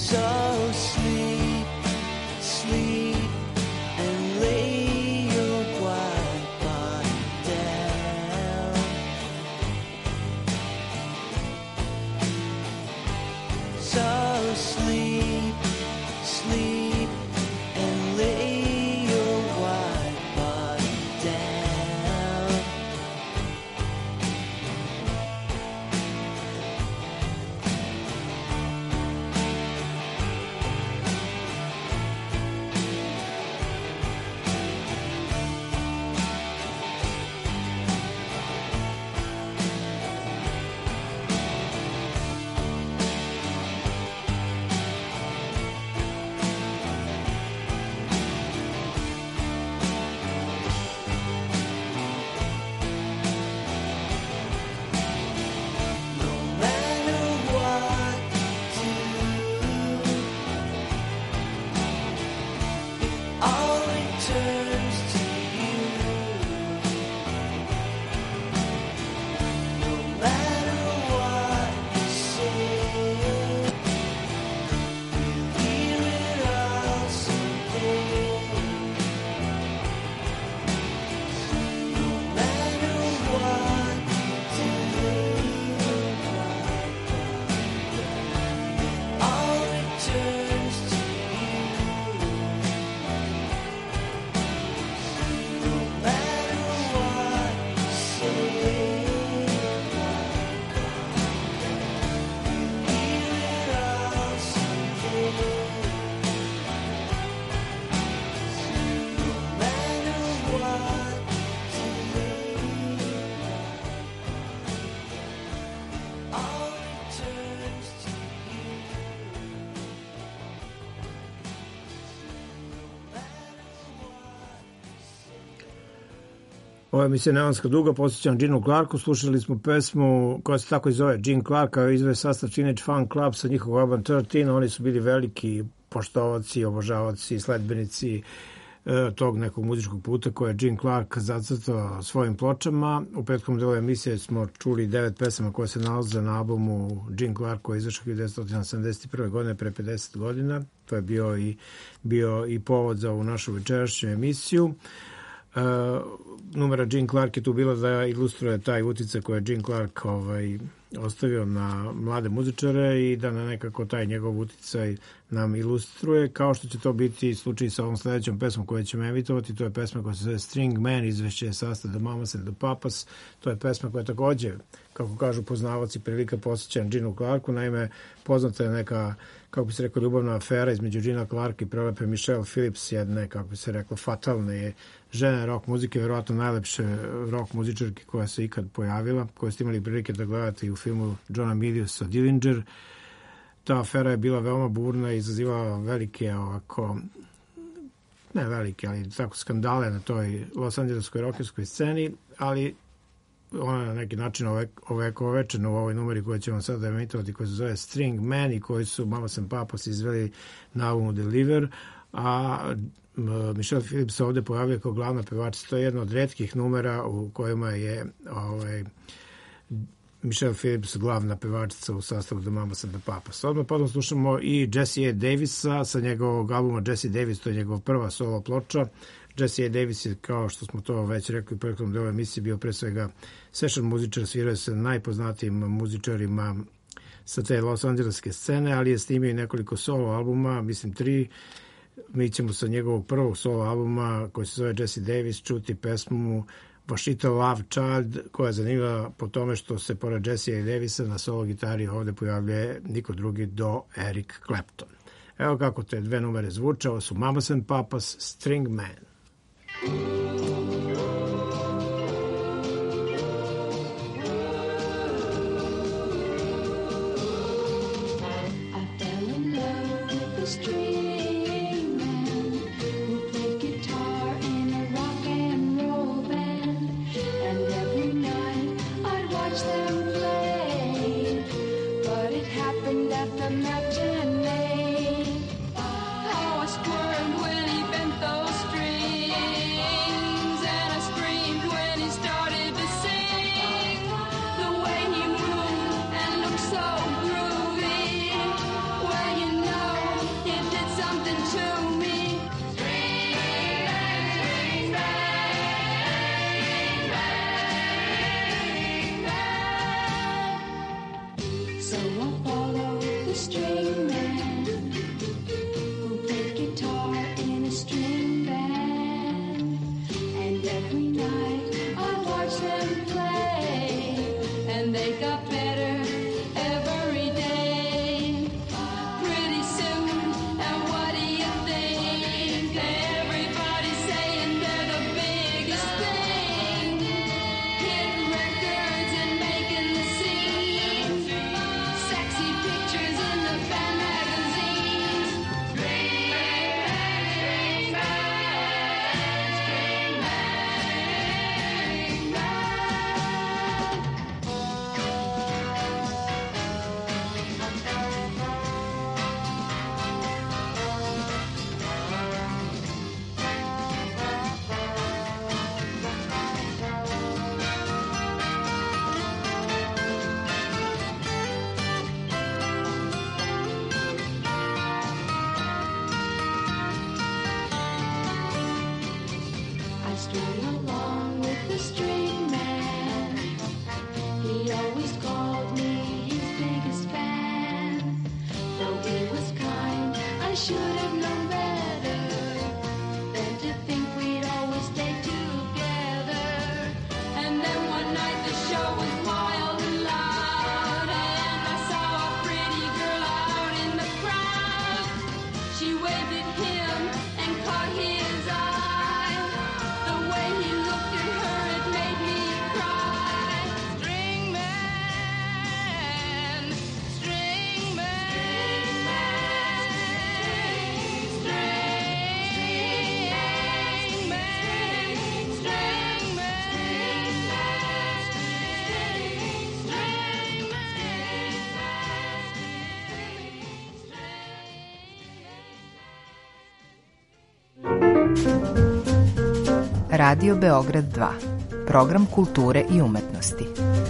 So sleep, sleep, and lay your white body down. So sleep, sleep, and lay your white body down. Ovo je emisija Neonska duga, posjećam Ginu Clarku, slušali smo pesmu koja se tako i zove Gene Clark, kao izve sastav Teenage Fan Club sa njihovog album trinaest, oni su bili veliki poštovaci, obožavaci, sledbenici e, tog nekog muzičkog puta koje je Gene Clark zacrtao svojim pločama. U prethodnom delu emisije smo čuli devet pesama koje se nalaze na albumu Gene Clark koji je izašao hiljadu devetsto sedamdeset prve. godine, pre pedeset godina. To je bio i, bio i povod za ovu našu večerašnju emisiju. Uh, numera Gene Clark je tu bila da ilustruje taj uticaj koji je Gene Clark ovaj, ostavio na mlade muzičare i da na nekako taj njegov uticaj nam ilustruje, kao što će to biti slučaj sa ovom sledećom pesmom koju ćemo emitovati. To je pesma koja se zove String Man, izvešće je sastav The Mamas and the Papas. To je pesma koja takođe, kako kažu poznavaci, prilika posjeća Ginu Clarku. Naime, poznata je neka, kako bi se rekao, ljubavna afera između Gina Clarka i prelepe Michelle Phillips, jedne, kako bi se rekao, fatalne žene rock muzike, verovatno najlepše rock muzičarke koja se ikad pojavila, koje ste imali prilike da gledate i u filmu Johna Miliusa Dillinger. Ta afera je bila veoma burna i izazivala velike ovako, ne velike, ali tako skandale na toj Los Angeleskoj rockerskoj sceni, ali ona je na neki način ovekovečena u ovoj numeri koju ćemo sada emitovati, koja se zove String Man i koji su Mamas and Papas izveli na albumu Deliver, a Michelle Phillips se ovde pojavlja kao glavna pevačica. To je jedna od retkih numera u kojima je ovaj, Michelle Phillips glavna pevačica u sastavu The Mamas and the Papas. Odmah potom slušamo i Jesse A. Davisa sa njegovog albuma Jesse Davis, to je njegov prva solo ploča. Jesse A. Davis je, kao što smo to već rekli u prethodnom delu emisije, bio pre svega session muzičar, svirao se najpoznatijim muzičarima sa te Los Angeleske scene, ali je snimio i nekoliko solo albuma, mislim tri. Mi ćemo sa njegovog prvog solo albuma koji se zove Jesse Davis čuti pesmu Washita Love Child, koja je zanimljiva po tome što se pored Jesse A. Davisa na solo gitari ovde pojavljuje niko drugi do Eric Clapton. Evo kako te dve numere zvuče, ovo su Mamas and Papas, String Man. So groovy, well, you know I should have known better than to think we'd always stay together. And then one night the show was wild and loud, and I saw a pretty girl out in the crowd. She waved at him and caught his eye. The way he looked at her, it made me cry. String man, string man, string man, string man, string Radio Beograd dva. Program kulture i umetnosti.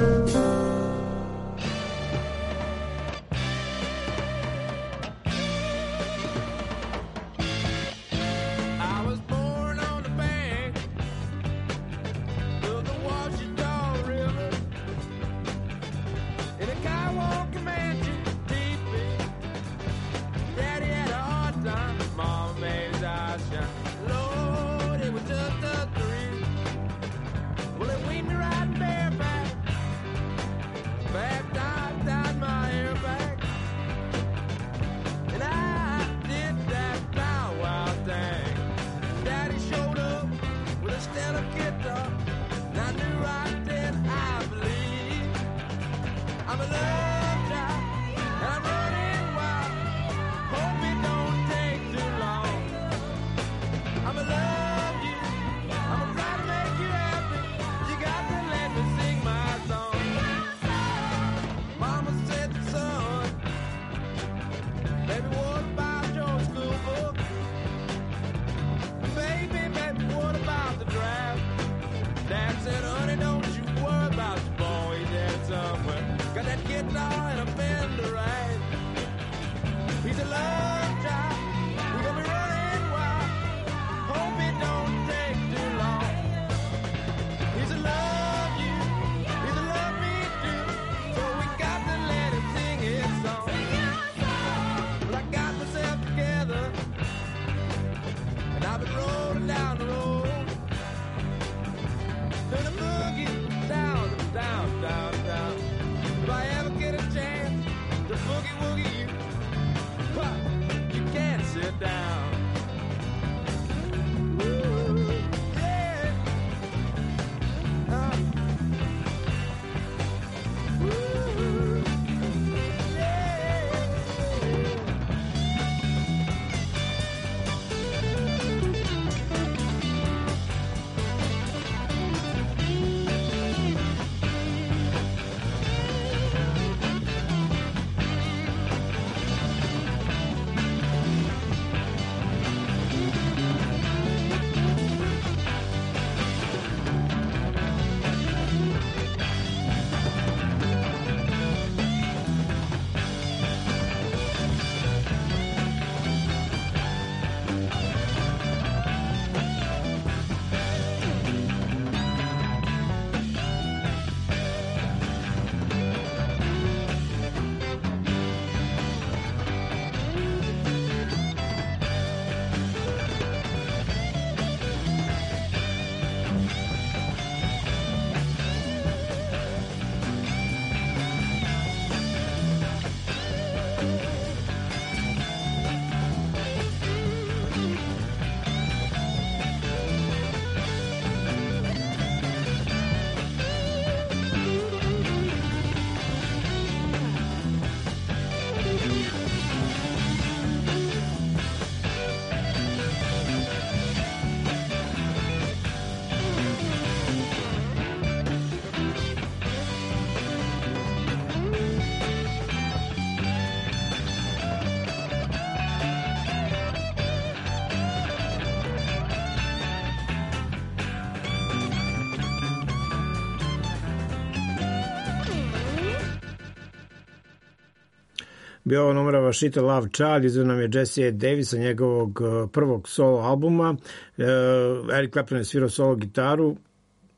bio ovo numera Vašita Love Child, izveo nam je Jesse Davis sa njegovog prvog solo albuma. Eric Clapton je svirao solo gitaru,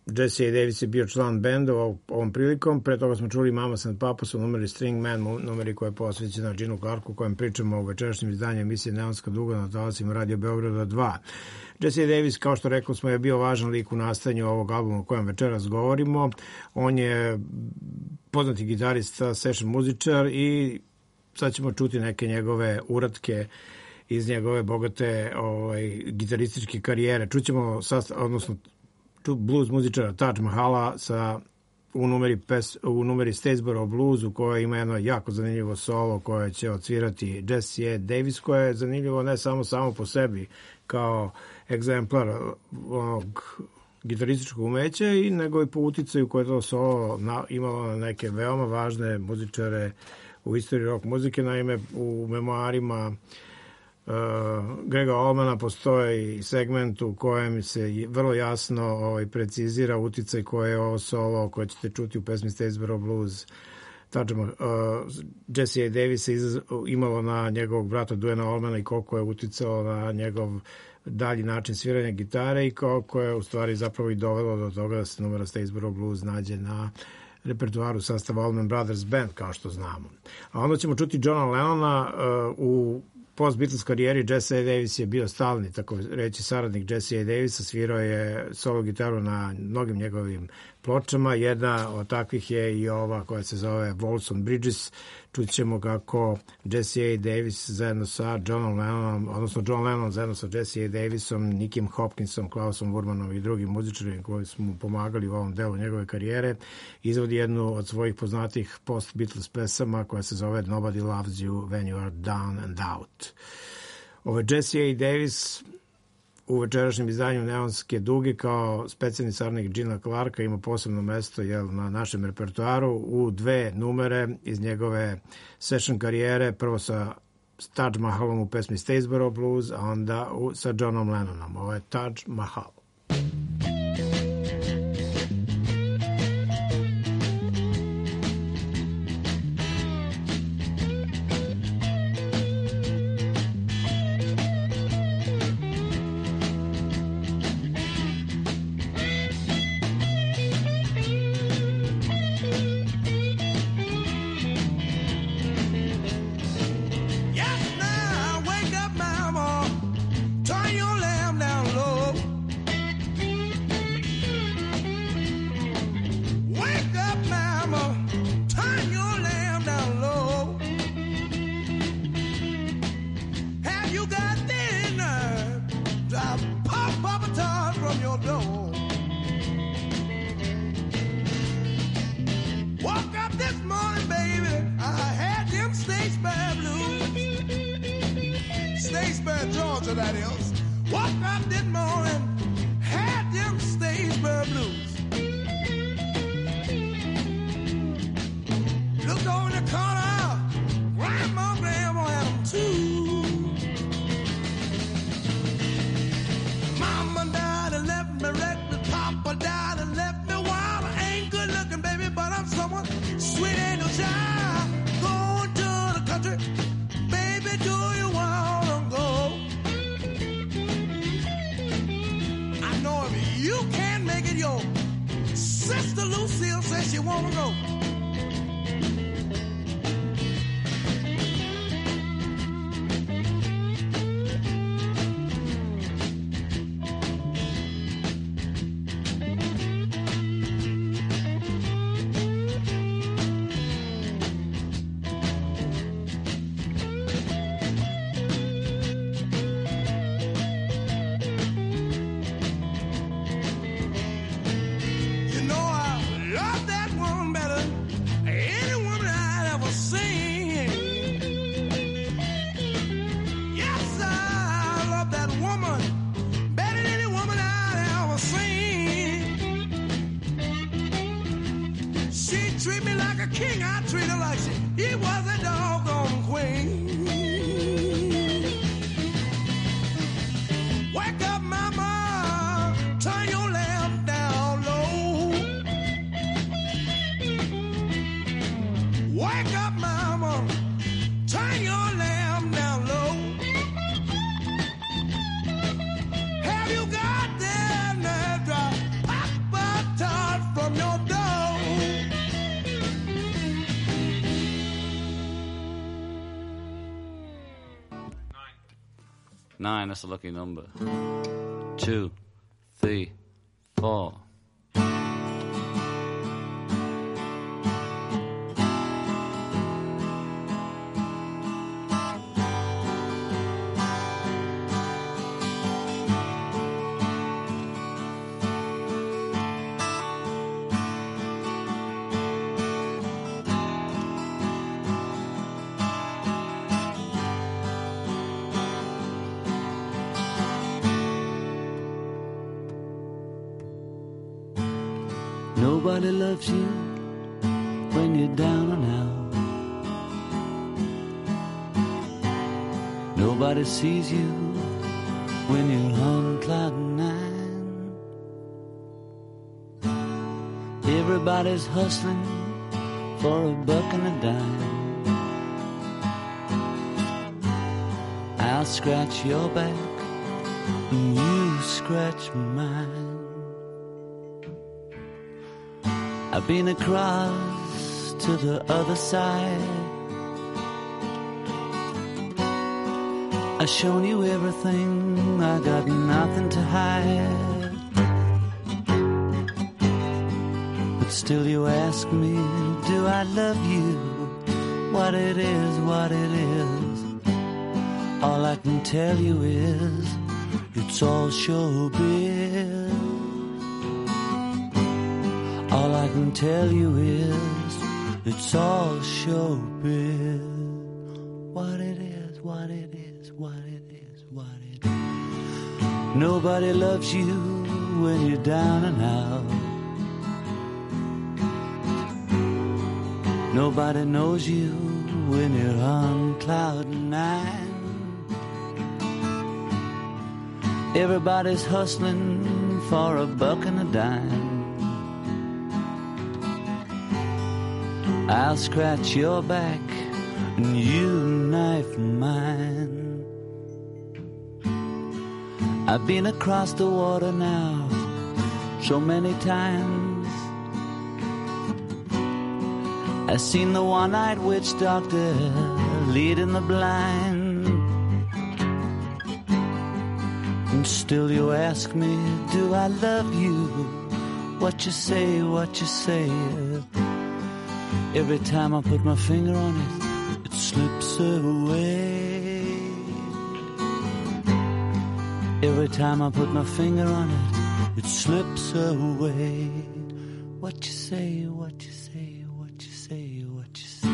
Jesse A. Davis je bio član benda ovom, ovom prilikom. Pre toga smo čuli Mamas and Papas u numeri String Man, numeri koja je posvećena Ginu Clarku, o kojem pričamo u večerašnjem izdanju emisije Neonska duga na talasima Radio Beograda dva. Jesse A. Davis, kao što rekao smo, je bio važan lik u nastajanju ovog albuma o kojem večeras govorimo. On je poznati gitarista, session muzičar i sad ćemo čuti neke njegove uratke iz njegove bogate ovaj, gitarističke karijere. Čućemo sastav, odnosno blues muzičara Taj Mahala sa, u, numeri pes, u numeri Statesboro Blues, u kojoj ima jedno jako zanimljivo solo koje će odsvirati Jesse A. Davis, koje je zanimljivo ne samo samo po sebi kao egzemplar onog gitarističkog umeća, i nego i po uticaju koje to solo na, imalo na neke veoma važne muzičare u istoriji rock muzike. Naime, u memoarima Uh, Grega Allmana postoji segment u kojem se vrlo jasno ovaj, precizira uticaj koje je ovo solo koje ćete čuti u pesmi Statesboro Blues Tađama, uh, Jesse A. Davisa imalo na njegovog brata Duana Allmana i koliko je uticalo na njegov dalji način sviranja gitare i koliko je u stvari zapravo i dovelo do toga da se numera Statesboro Blues nađe na repertuaru sastava Allman Brothers Band, kao što znamo. A onda ćemo čuti Johna Lennona. Uh, u post-Beatles karijeri Jesse A. Davis je bio stalni, tako reći, saradnik Jesse A. Davisa, svirao je solo gitaru na mnogim njegovim pločama. Jedna od takvih je i ova koja se zove Waltz on Bridges. Čućemo kako Jesse A. Davis zajedno sa Johnom Lennonom, odnosno John Lennon zajedno sa Jesse A. Davisom, Nickiem Hopkinsom, Klausom Wurmanom i drugim muzičarima koji su mu pomagali u ovom delu njegove karijere, izvodi jednu od svojih poznatih post-Beatles pesama koja se zove Nobody Loves You When You Are Down and Out. Ovo je Jesse A. Davis u večerašnjem izdanju Neonske duge kao specijalni saradnik Gina Clarka. Ima posebno mesto jel, na našem repertoaru u dve numere iz njegove session karijere, prvo sa Taj Mahalom u pesmi Statesboro Blues, a onda u, sa Johnom Lennonom. Ovo je Taj Mahal. Have you got that nerve? Papa, nine, that's a lucky number. Two, three, four. Nobody loves you when you're down and out. Nobody sees you when you're on cloud nine. Everybody's hustling for a buck and a dime. I'll scratch your back and you scratch mine. I've been across to the other side. I've shown you everything, I got nothing to hide. But still you ask me, do I love you? What it is, what it is. All I can tell you is, it's all showbiz. All I can tell you is, it's all showbiz. What it is, what it is, what it is, what it is. Nobody loves you when you're down and out. Nobody knows you when you're on cloud nine. Everybody's hustling for a buck and a dime. I'll scratch your back and you knife mine. I've been across the water now so many times. I've seen the one-eyed witch doctor leading the blind. And still you ask me, do I love you? What you say, what you say. Every time I put my finger on it, it slips away. Every time I put my finger on it, it slips away. What you say, what you say, what you say, what you say.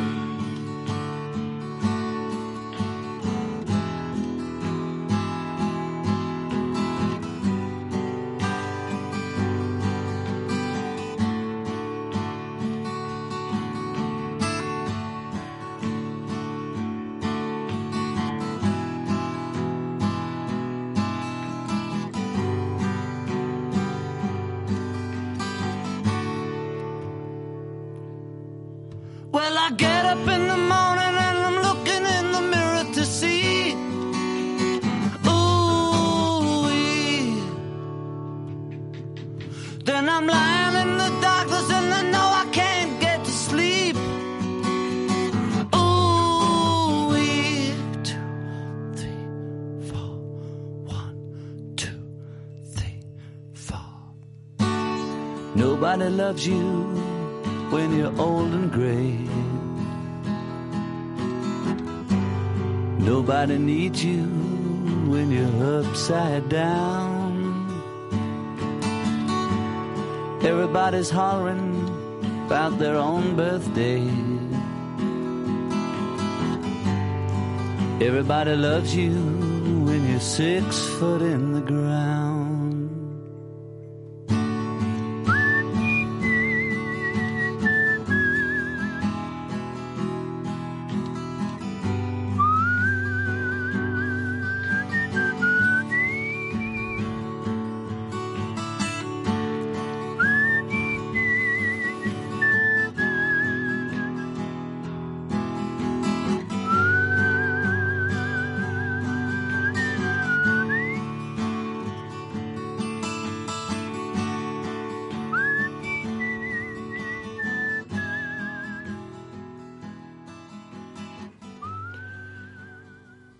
Well, I get up in the morning and I'm looking in the mirror to see. Ooh-wee. Then I'm lying in the darkness and I know I can't get to sleep. Ooh-wee. Two, three, four. One, two, three, four. Nobody loves you when you're old and gray. Nobody needs you when you're upside down. Everybody's hollering about their own birthday. Everybody loves you when you're six foot in the ground.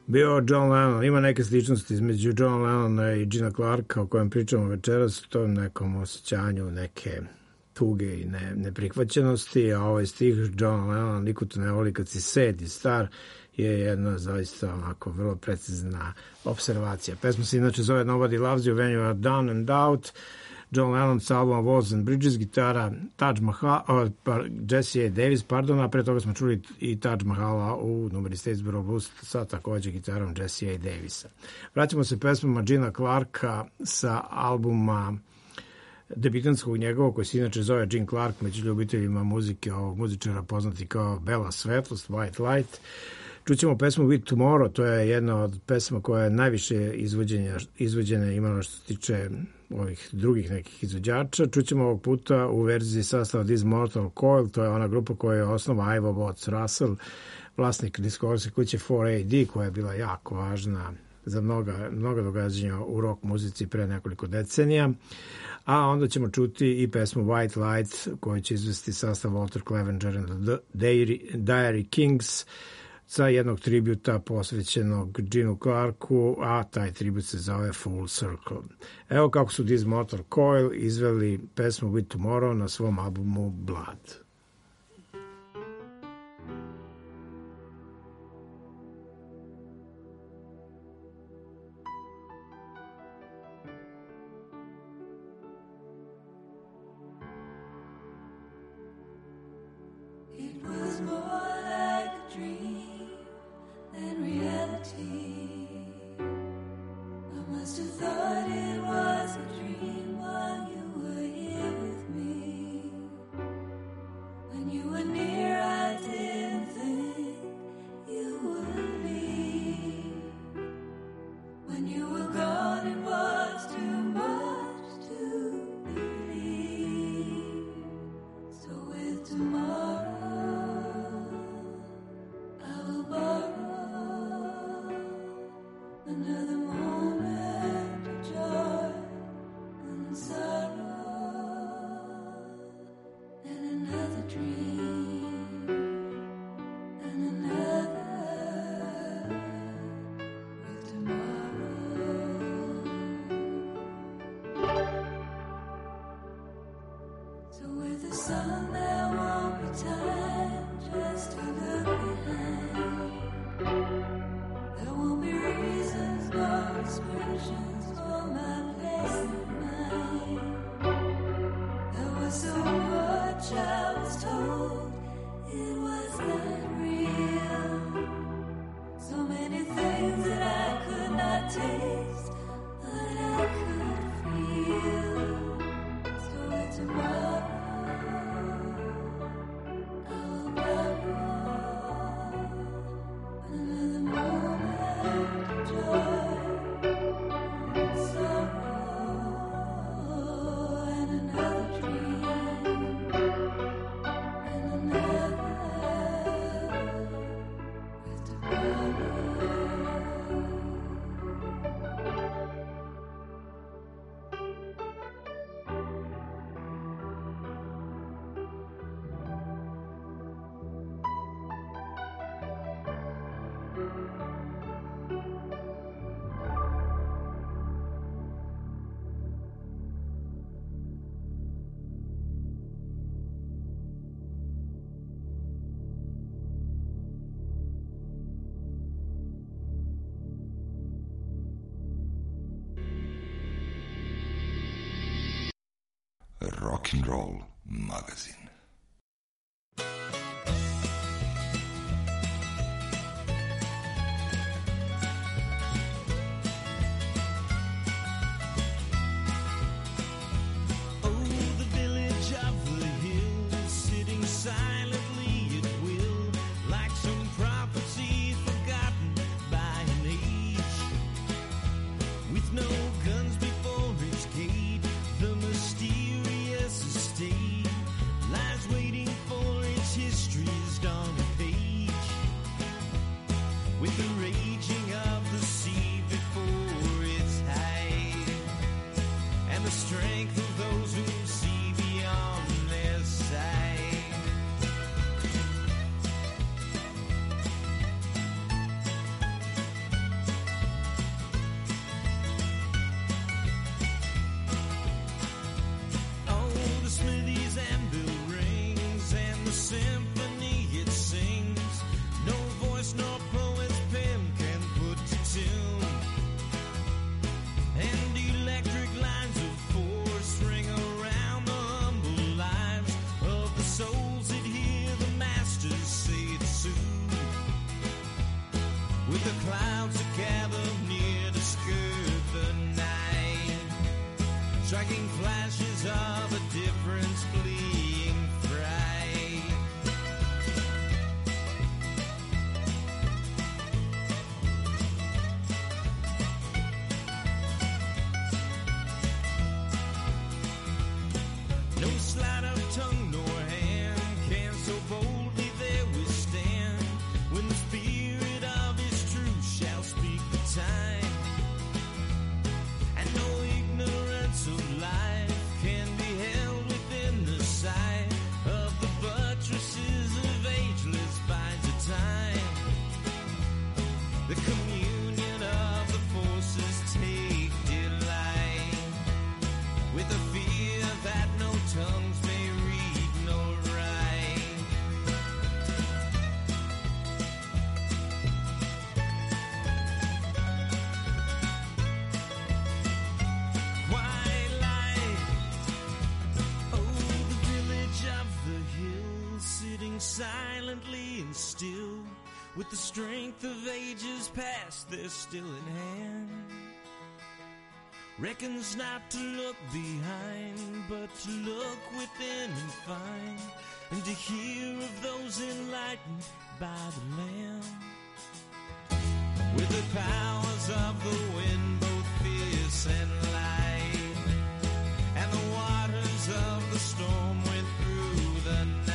bio John Lennon. Ima neke sličnosti između John Lennona i Gina Clarka o kojem pričamo večeras, u tom nekom osjećanju neke tuge i ne, neprihvaćenosti, a ovaj stih John Lennon, niko te ne voli kad si sed i star, je jedna zaista onako vrlo precizna observacija. Pesma se inače zove Nobody Loves You When You Are Down and Out. John Lennon sa albuma Walls and Bridges, gitara Taj Mahal, oh, Jesse A. Davis, pardon, a pre toga smo čuli i Taj Mahala u numeri Statesboro Blues sa takođe gitarom Jesse A. Davisa. Vraćamo se pesmama Gina Clarka sa albuma debitanskog njegovog, koji se inače zove Gene Clark, među ljubiteljima muzike ovog muzičara poznati kao Bela svetlost, White Light. Čućemo pesmu With Tomorrow, to je jedna od pesma koja je najviše izvođenja, izvođene imala što se tiče ovih drugih nekih izvođača. Čućemo ovog puta u verziji sastava This Mortal Coil, to je ona grupa koja je osnova Ivo Watts Russell, vlasnik diskografske kuće four A D, koja je bila jako važna za mnoga, mnoga događanja u rock muzici pre nekoliko decenija. A onda ćemo čuti i pesmu White Light, koju će izvesti sastav Walter Clevenger and the Diary, Diary Kings, sa jednog tributa posvećenog Ginu Clarku, a taj tribut se zove Full Circle. Evo kako su This Mortal Coil izveli pesmu With Tomorrow na svom albumu Blood. It was more like a dream than reality. I must have thought it was a dream while you were here with me. When you were near, I didn't think you would leave. When you were gone, it was too much to believe. So with tomorrow, another moment of joy and sorrow, and another dream, and another with tomorrow. So with the sun there won't be time just to look behind. There won't be reasons nor expressions for my place of mind. There was so much I was told it was not real. So many things that I could not taste, but I could feel. So with tomorrow, I'll borrow another moment, joy and sorrow, and another dream, and another with tomorrow. Rock and Roll magazin. Guns before its gate, the mysterious estate the symphony it sings. No voice nor poet's pen can put to tune. And electric lines of force ring around the humble lives of the souls that hear the masters say to soothe. With the clouds that gather near to skirt the night, striking flashes of a difference fleeing fright. No sleight of tongue nor hand can so boldly there withstand when the spirit of his truth shall speak the time. And no ignorance of life can be held within the sight of the buttresses of ageless binds of time. The communion of the forces take delight with a fear that no tongues may read nor write. Twilight, oh, the village of the hills, sitting silently and still, with the strength of ages past, they're still in hand. Reckons not to look behind, but to look within and find, and to hear of those enlightened by the Lamb. With the powers of the wind, both fierce and light, and the waters of the storm went through the night.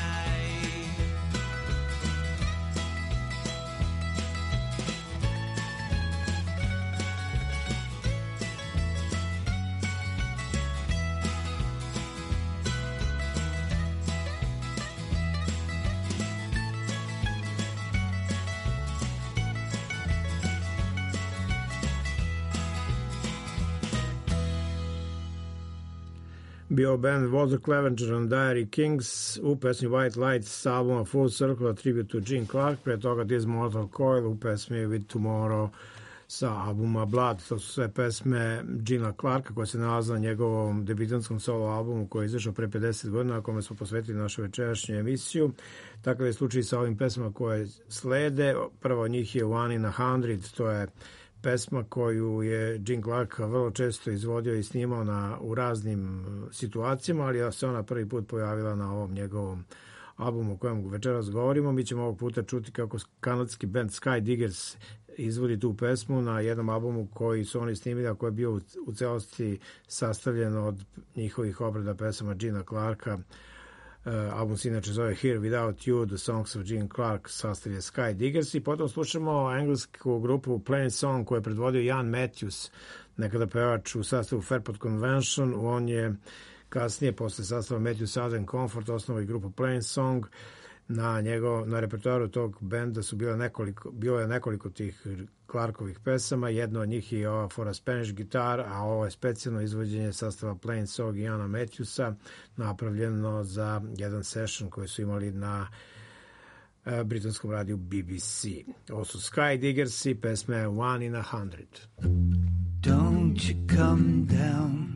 Bio band Walter Clevenger and Diary Kings u pesmi White Lights sa albuma Full Circle, a tribute to Gene Clark, pre toga This Mortal Coil u pesmi With Tomorrow sa albuma Blood. To su sve pesme Gina Clarka koje se nalaze na njegovom debitanskom solo albumu koji je izašao pre pedeset godina, kome smo posvetili našu večerašnju emisiju. Takav je slučaj sa ovim pesmama koje slede. Prva od njih je One in a Hundred, to je pesma koju je Gene Clark vrlo često izvodio i snimao na, u raznim situacijama, ali se ona prvi put pojavila na ovom njegovom albumu o kojem večeras govorimo. Mi ćemo ovog puta čuti kako kanadski band Sky Diggers izvodi tu pesmu na jednom albumu koji su oni snimili, a koji je bio u, u celosti sastavljen od njihovih obrada pesama Gina Clarka. Uh, album se inače zove Here Without You, The Songs of Gene Clark, sastav je Sky Diggers, i potom slušamo englesku grupu Plain Song koju je predvodio Ian Matthews, nekada pevač u sastavu Fairport Convention. On je kasnije, posle sastava Matthews Southern Comfort, osnovao i grupu Plain Song. Na njegov, na repertoaru tog benda su bilo nekoliko, bilo je nekoliko tih Clarkovih pesama, jedno od njih je ova For a Spanish Guitar, a ovo je specijalno izvođenje sastava Plain Song i Iana Matthewsa, napravljeno za jedan session koji su imali na uh, britanskom radiju B B C. Ovo su Sky Diggers i pesme One in a Hundred. Don't you come down,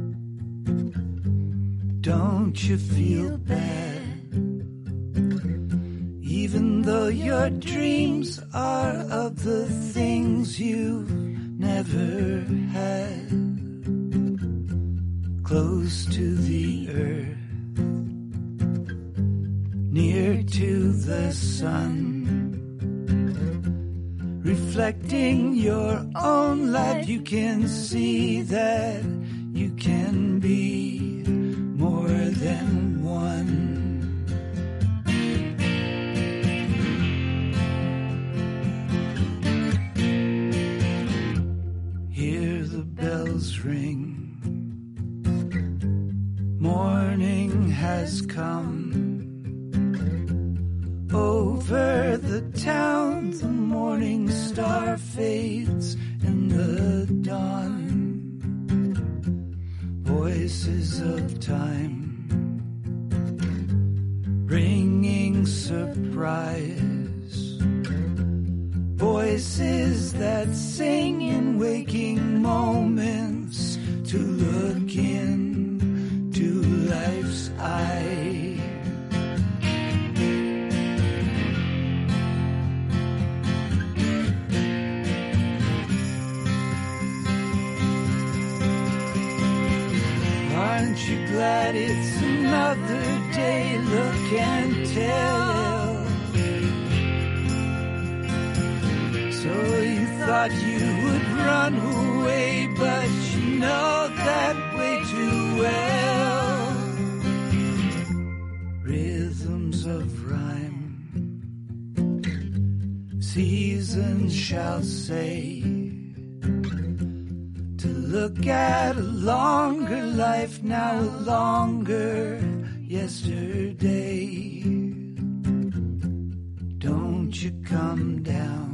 don't you feel bad, even though your dreams are of the things you've never had, close to the earth, near to the sun, reflecting your own light. You can see that you can be more than one. Ring. Morning has come over the town. The morning star fades in the dawn. Voices of time ringing waking moments to look into life's eye. Aren't you glad it's another day? Look and tell. So you thought you would run away, but you know that way too well. Rhythms of rhyme, seasons shall say, to look at a longer life now, a longer yesterday. Don't you come down,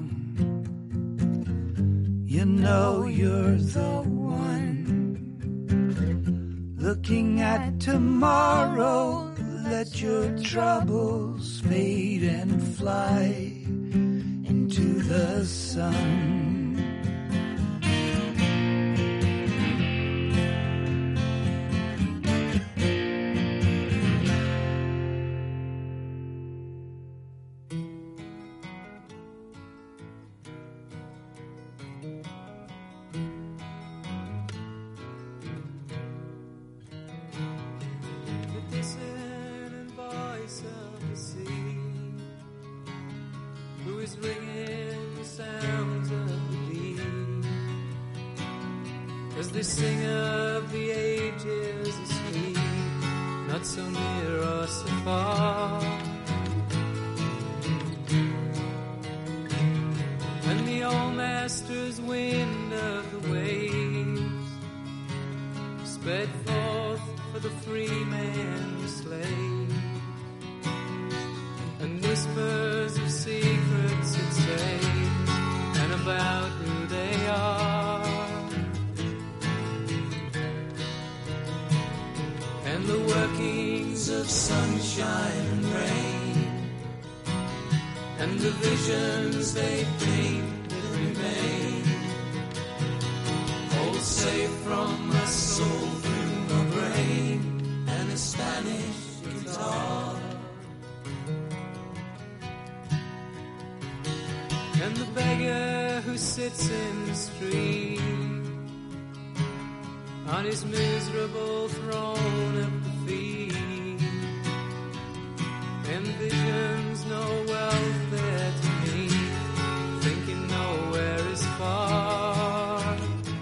you know you're the one. Looking at tomorrow, let your troubles fade and fly into the sun. They sing of the ages asleep, not so near or so far. And the old master's wind of the waves sped forth for the free man, the slave, and whispers of secrets it says, and about who they are. And the workings of sunshine and rain, and the visions they paint that remain, all safe from my soul through my brain, and a Spanish guitar. And the beggar who sits in the street on his miserable throne at the feet, envisions no wealth there to meet, thinking nowhere is far.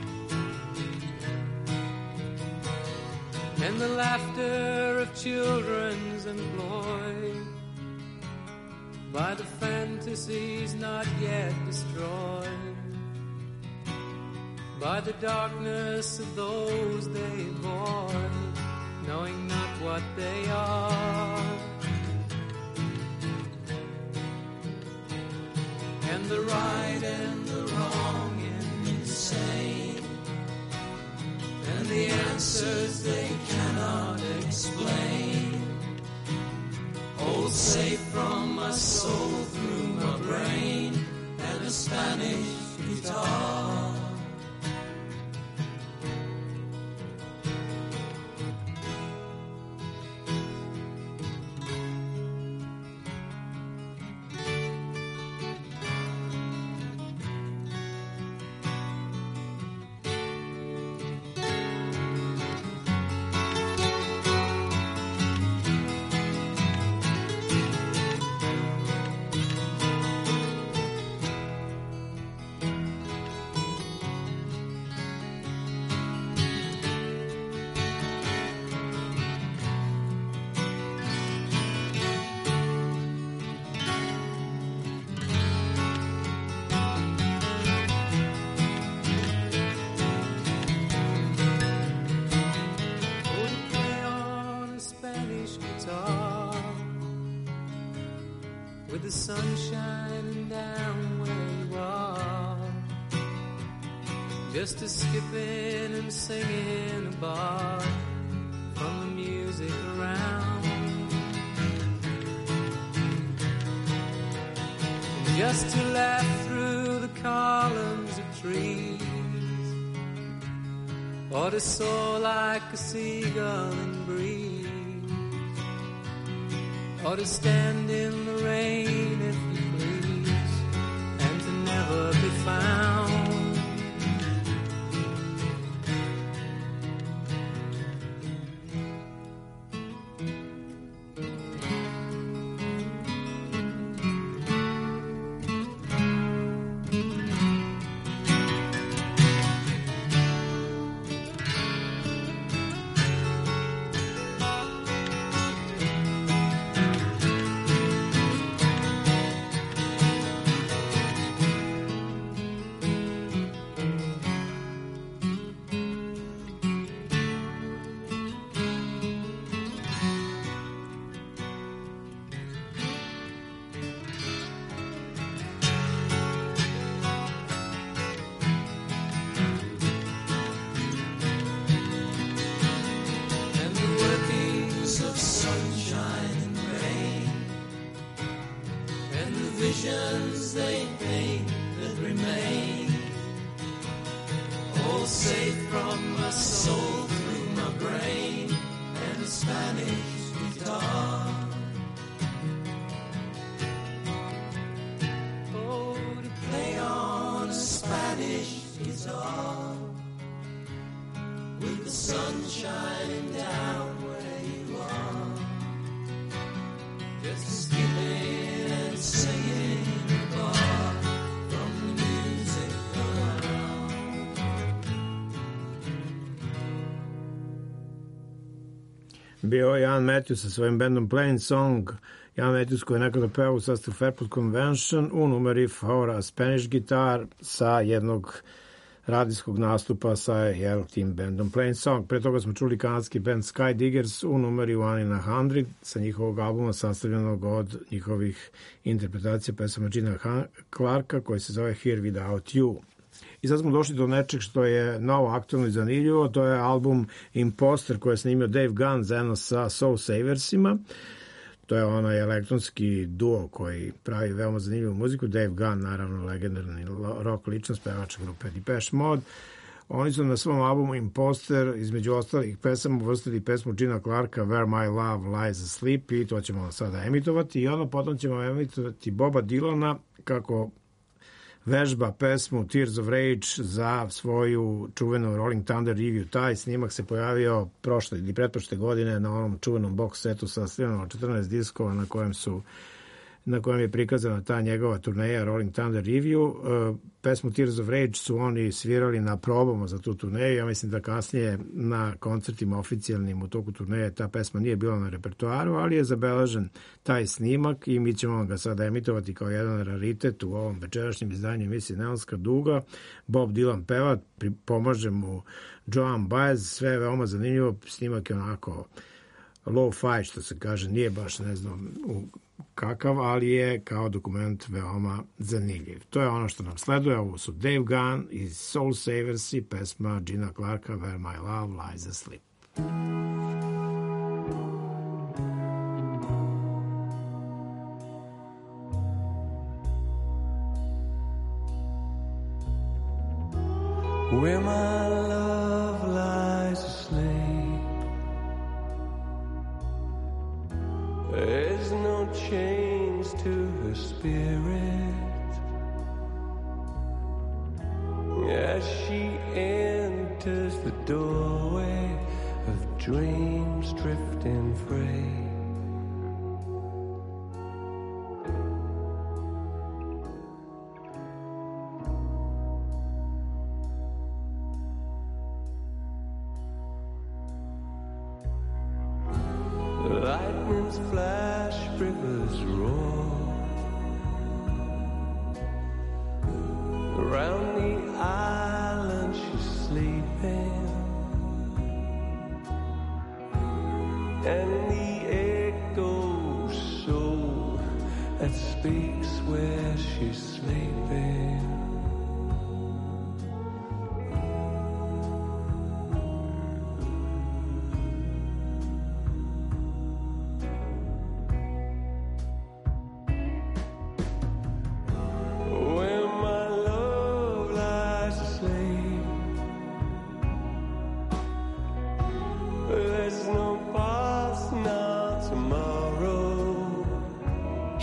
And the laughter of children's employed by the fantasies not yet destroyed, by the darkness of those they avoid, knowing not what they are. And the right and the wrong and insane, and the answers they cannot explain, hold safe from my soul through my brain, and a Spanish guitar. With the sun shining down where you are, just a skipping and singing a bar from the music around, and just to laugh through the columns of trees or to soar like a seagull in breeze, or to stand in the rain if you please, and to never be found. visions they paint that remain, all safe from my soul through my brain, and a Spanish guitar. Oh, to play on a Spanish guitar, with the sun shining down where you are, just skipping and singing apart from the music around. Bio je Ian Matthews sa svojim bandom Plain Song. Ian Matthews koji je nekada peo u sastavu Fairport Convention u numeri for a Spanish Guitar sa jednog radijskog nastupa sa jel, tim bandom Plain Song. Pre toga smo čuli kanadski band Sky Diggers u numeri One in a Hundred sa njihovog albuma sastavljenog od njihovih interpretacija pesama Gina Clarka koji se zove Here Without You. I sad smo došli do nečeg što je novo, aktualno i zanimljivo. To je album Imposter koji je snimio Dave Gunn zajedno sa Soul Saversima. To je onaj elektronski duo koji pravi veoma zanimljivu muziku. Dave Gunn, naravno, legendarni rock ličnost, pevač grupe Depeche Mode. Oni su na svom albumu Imposter, između ostalih pesama, uvrstili pesmu Gina Clarka Where My Love Lies Asleep i to ćemo sada emitovati. I ono potom ćemo emitovati Boba Dylana kako vežba pesmu Tears of Rage za svoju čuvenu Rolling Thunder Review. Taj snimak se pojavio prošle ili pretprošle godine na onom čuvenom box setu sastavljenom od četrnaest diskova na kojem su na kojem je prikazana ta njegova turneja Rolling Thunder Review. Pesmu Tears of Rage su oni svirali na probama za tu turneju. Ja mislim da kasnije na koncertima oficijalnim u toku turneje ta pesma nije bila na repertoaru, ali je zabeležen taj snimak i mi ćemo ga sada emitovati kao jedan raritet u ovom večerašnjem izdanju emisije Neonska duga. Bob Dylan peva, pomaže mu Joan Baez, sve je veoma zanimljivo. Snimak je onako low-fi, što se kaže, nije baš, ne znam, u kakav, ali je kao dokument veoma zanimljiv. To je ono što nam sleduje. Ovo su Dave Gunn i Soul Savers i pesma Gina Clarka Where My Love Lies Asleep. Where my love lies asleep, there's no change to her spirit as she enters the doorway of dreams drifting free. Lightnings flash, rivers roar, around the island she's sleeping, and the echo soul that speaks where she's sleeping.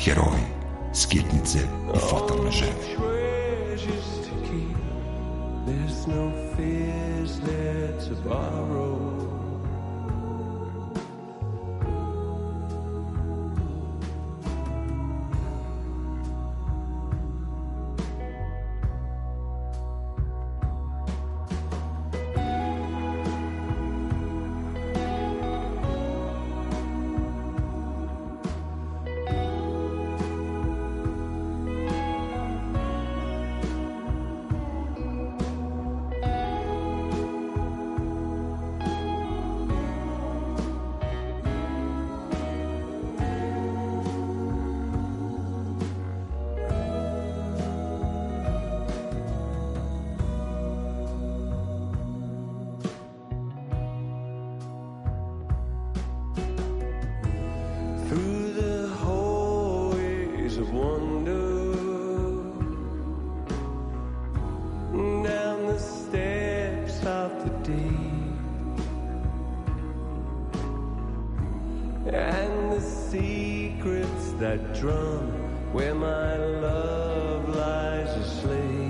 heroji, skitnice i fatalne žene. Treasures to keep, there's no fears there to borrow. Through the hallways of wonder, down the steps of the deep, and the secrets that drum where my love lies asleep.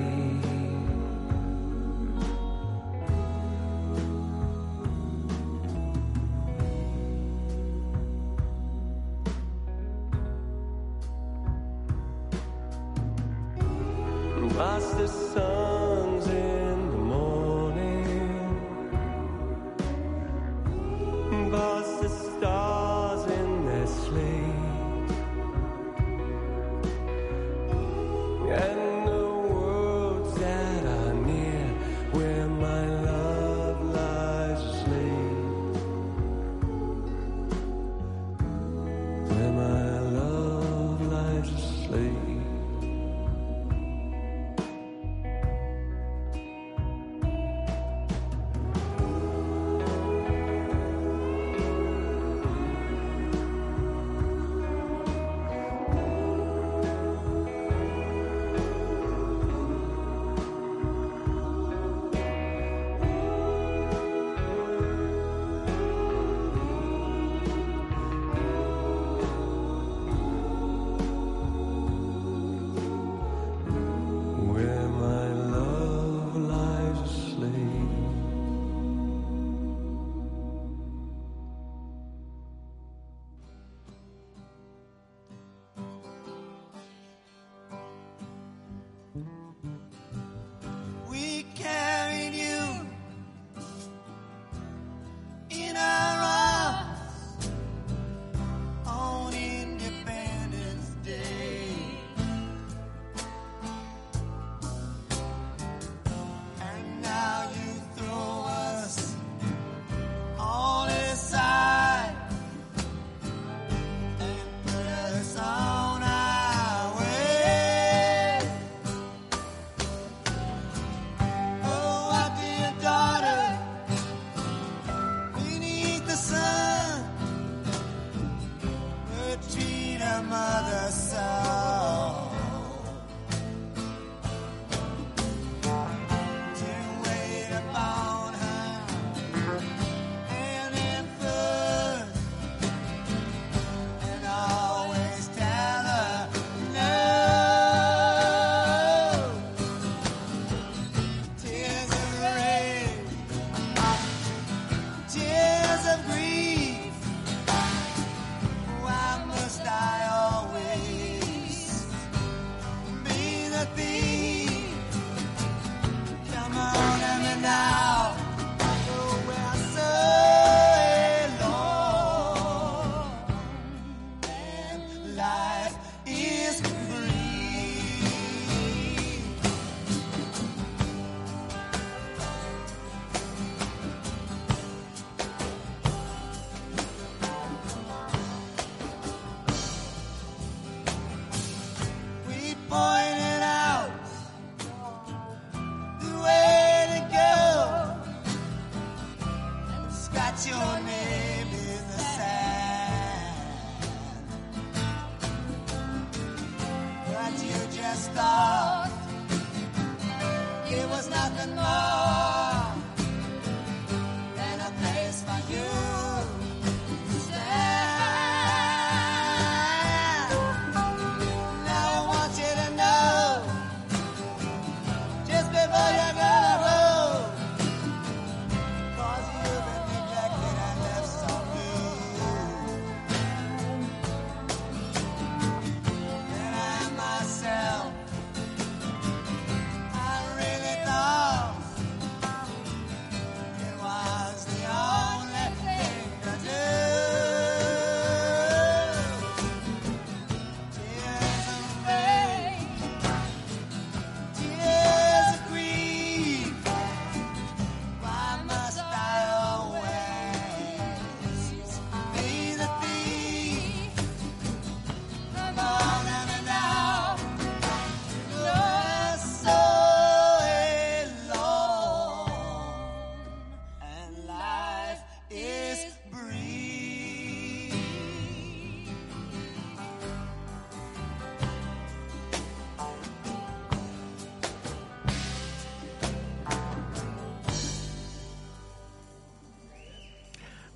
Past the suns in the morning, past the stars in their sleep, and the worlds that are near where my love lies asleep, where my love lies asleep.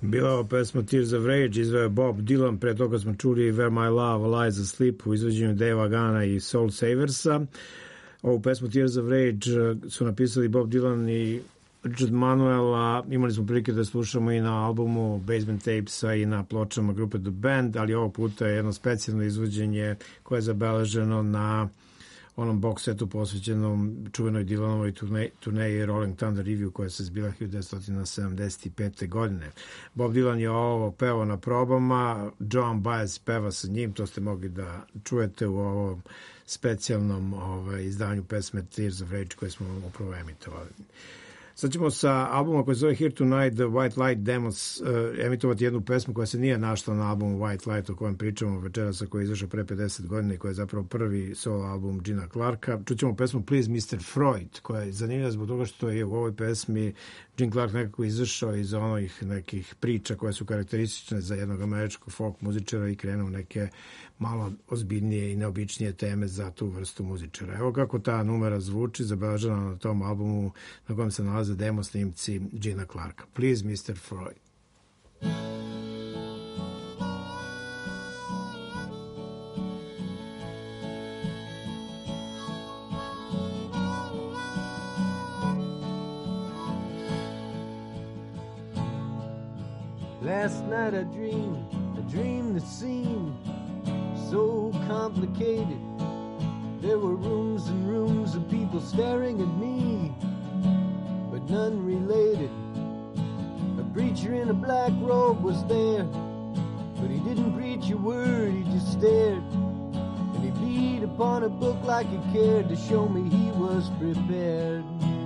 Bila je pesma Tears of Rage, izveo Bob Dylan, pre toga smo čuli Where My Love Lies Asleep u izvođenju Davea Gana i Soul Saversa. Ovu pesmu Tears of Rage su napisali Bob Dylan i Richard Manuel, a imali smo prilike da slušamo i na albumu Basement Tapesa i na pločama grupe The Band, ali ovog puta je jedno specijalno izvođenje koje je zabeleženo na onom box setu posvećenom čuvenoj Dylanovoj turneji, turneji Rolling Thunder Review koja se zbila hiljadu devetsto sedamdeset pete. godine. Bob Dylan je ovo pevao na probama, Joan Baez peva sa njim, to ste mogli da čujete u ovom specijalnom ovaj, izdanju pesme Tears of Rage koje smo upravo emitovali. Sad ćemo sa albuma koji se zove Here Tonight, The White Light Demos, uh, emitovati jednu pesmu koja se nije našla na albumu White Light o kojem pričamo večeras, koji je izašao pre pedeset godina i koji je zapravo prvi solo album Gina Clarka. Čućemo pesmu Please mister Freud, koja je zanimljiva zbog toga što je u ovoj pesmi Gene Clark nekako izašao iz onih nekih priča koje su karakteristične za jednog američkog folk muzičara i krenuo neke malo ozbiljnije i neobičnije teme za tu vrstu muzičara. Evo kako ta numera zvuči, zabeležena na tom albumu na kojem se nalaze demo snimci Gina Clarka. Please mister Freud. Last night I dreamed, a dream that seemed so complicated. There were rooms and rooms of people staring at me, but none related. A preacher in a black robe was there, but he didn't preach a word, he just stared. And he beat upon a book like he cared to show me he was prepared.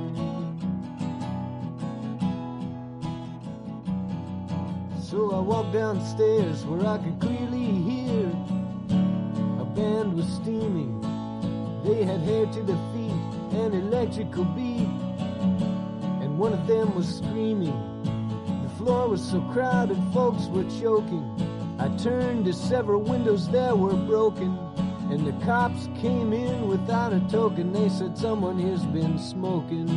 So I walked downstairs where I could clearly hear a band was steaming. They had hair to their feet, an electrical beat, and one of them was screaming. The floor was so crowded, folks were choking. I turned to several windows that were broken, and the cops came in without a token. They said someone here's been smoking.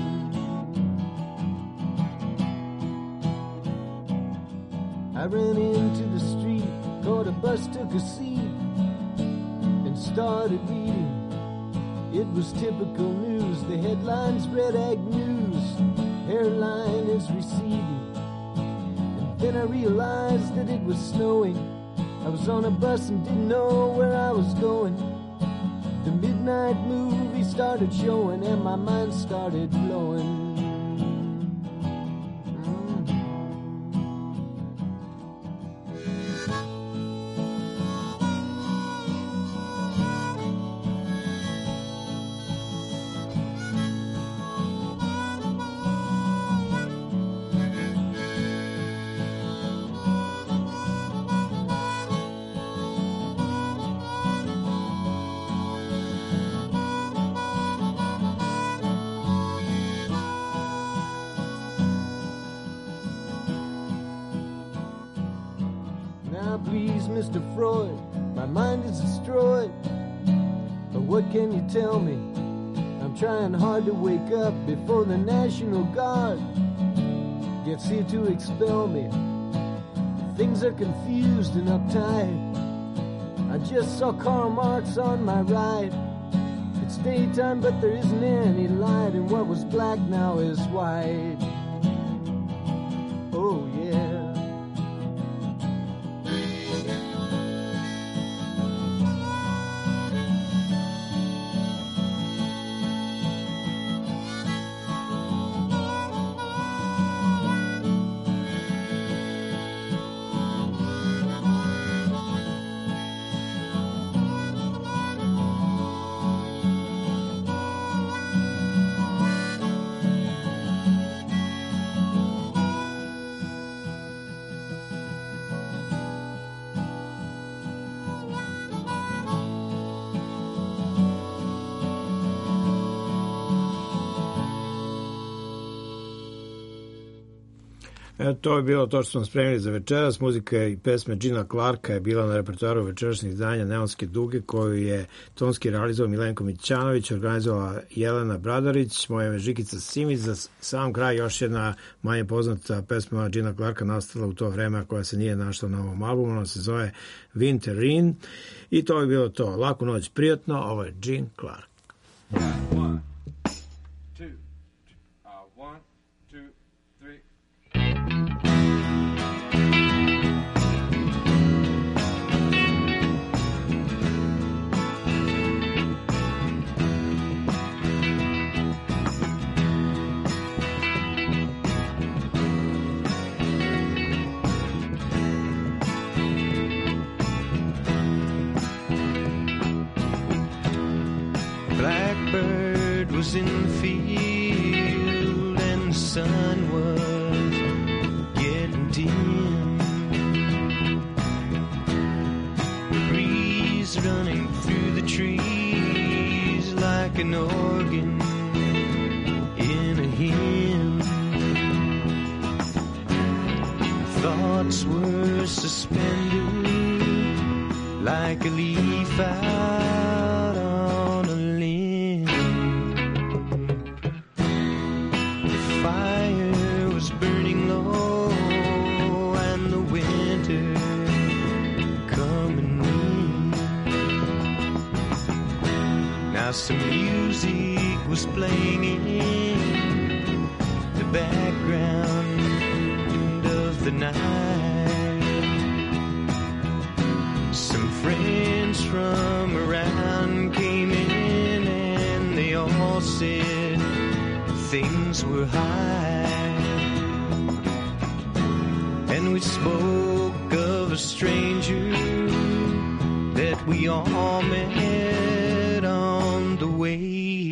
I ran into the street, caught a bus, took a seat, and started reading. It was typical news. The headlines read Ag News, hairline is receding. And then I realized that it was snowing. I was on a bus and didn't know where I was going. The midnight movie started showing and my mind started blowing. Mister Freud, my mind is destroyed. But what can you tell me? I'm trying hard to wake up before the National Guard gets here to expel me. Things are confused and uptight. I just saw Karl Marx on my right. It's daytime, but there isn't any light, and what was black now is white. Oh yeah. E, to je bilo to što smo spremili za večeras. Muzika i pesme Gina Clarka je bila na repertoaru večerašnjih izdanja Neonske duge, koju je tonski realizovao Milenko Mićanović, organizovala Jelena Bradarić, moja ime Žikica Simić. Za sam kraj još jedna manje poznata pesma Gina Clarka nastala u to vreme, koja se nije našla na ovom albumu. Ona se zove Winter Rain. I to je bilo to. Laku noć, prijatno. Ovo je Gene Clark. One, two, uh, one, two, three. Blackbird was in the field and the sun was getting dim. The breeze running through the trees like an organ in a hymn. Thoughts were suspended like a leaf out on a limb. The fire was burning low and the winter coming in. Now some music was playing in the background of the night. Some friends from around came in and they all said things were high. And we spoke of a stranger that we all met on the way.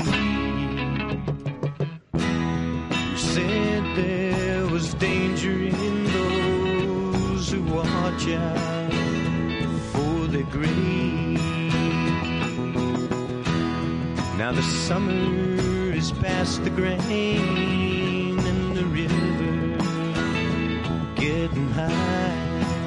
We said there was danger in those who watch out for the grave. Now the summer is past the grain and the river getting high.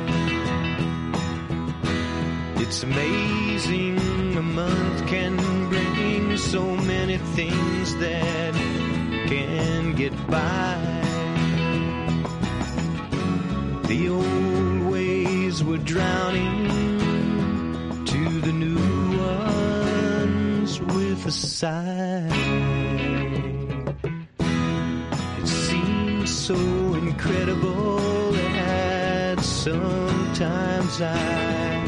It's amazing a month can bring so many things that can get by. The old ways were drowning to the new ones with a sigh. It seems so incredible that sometimes I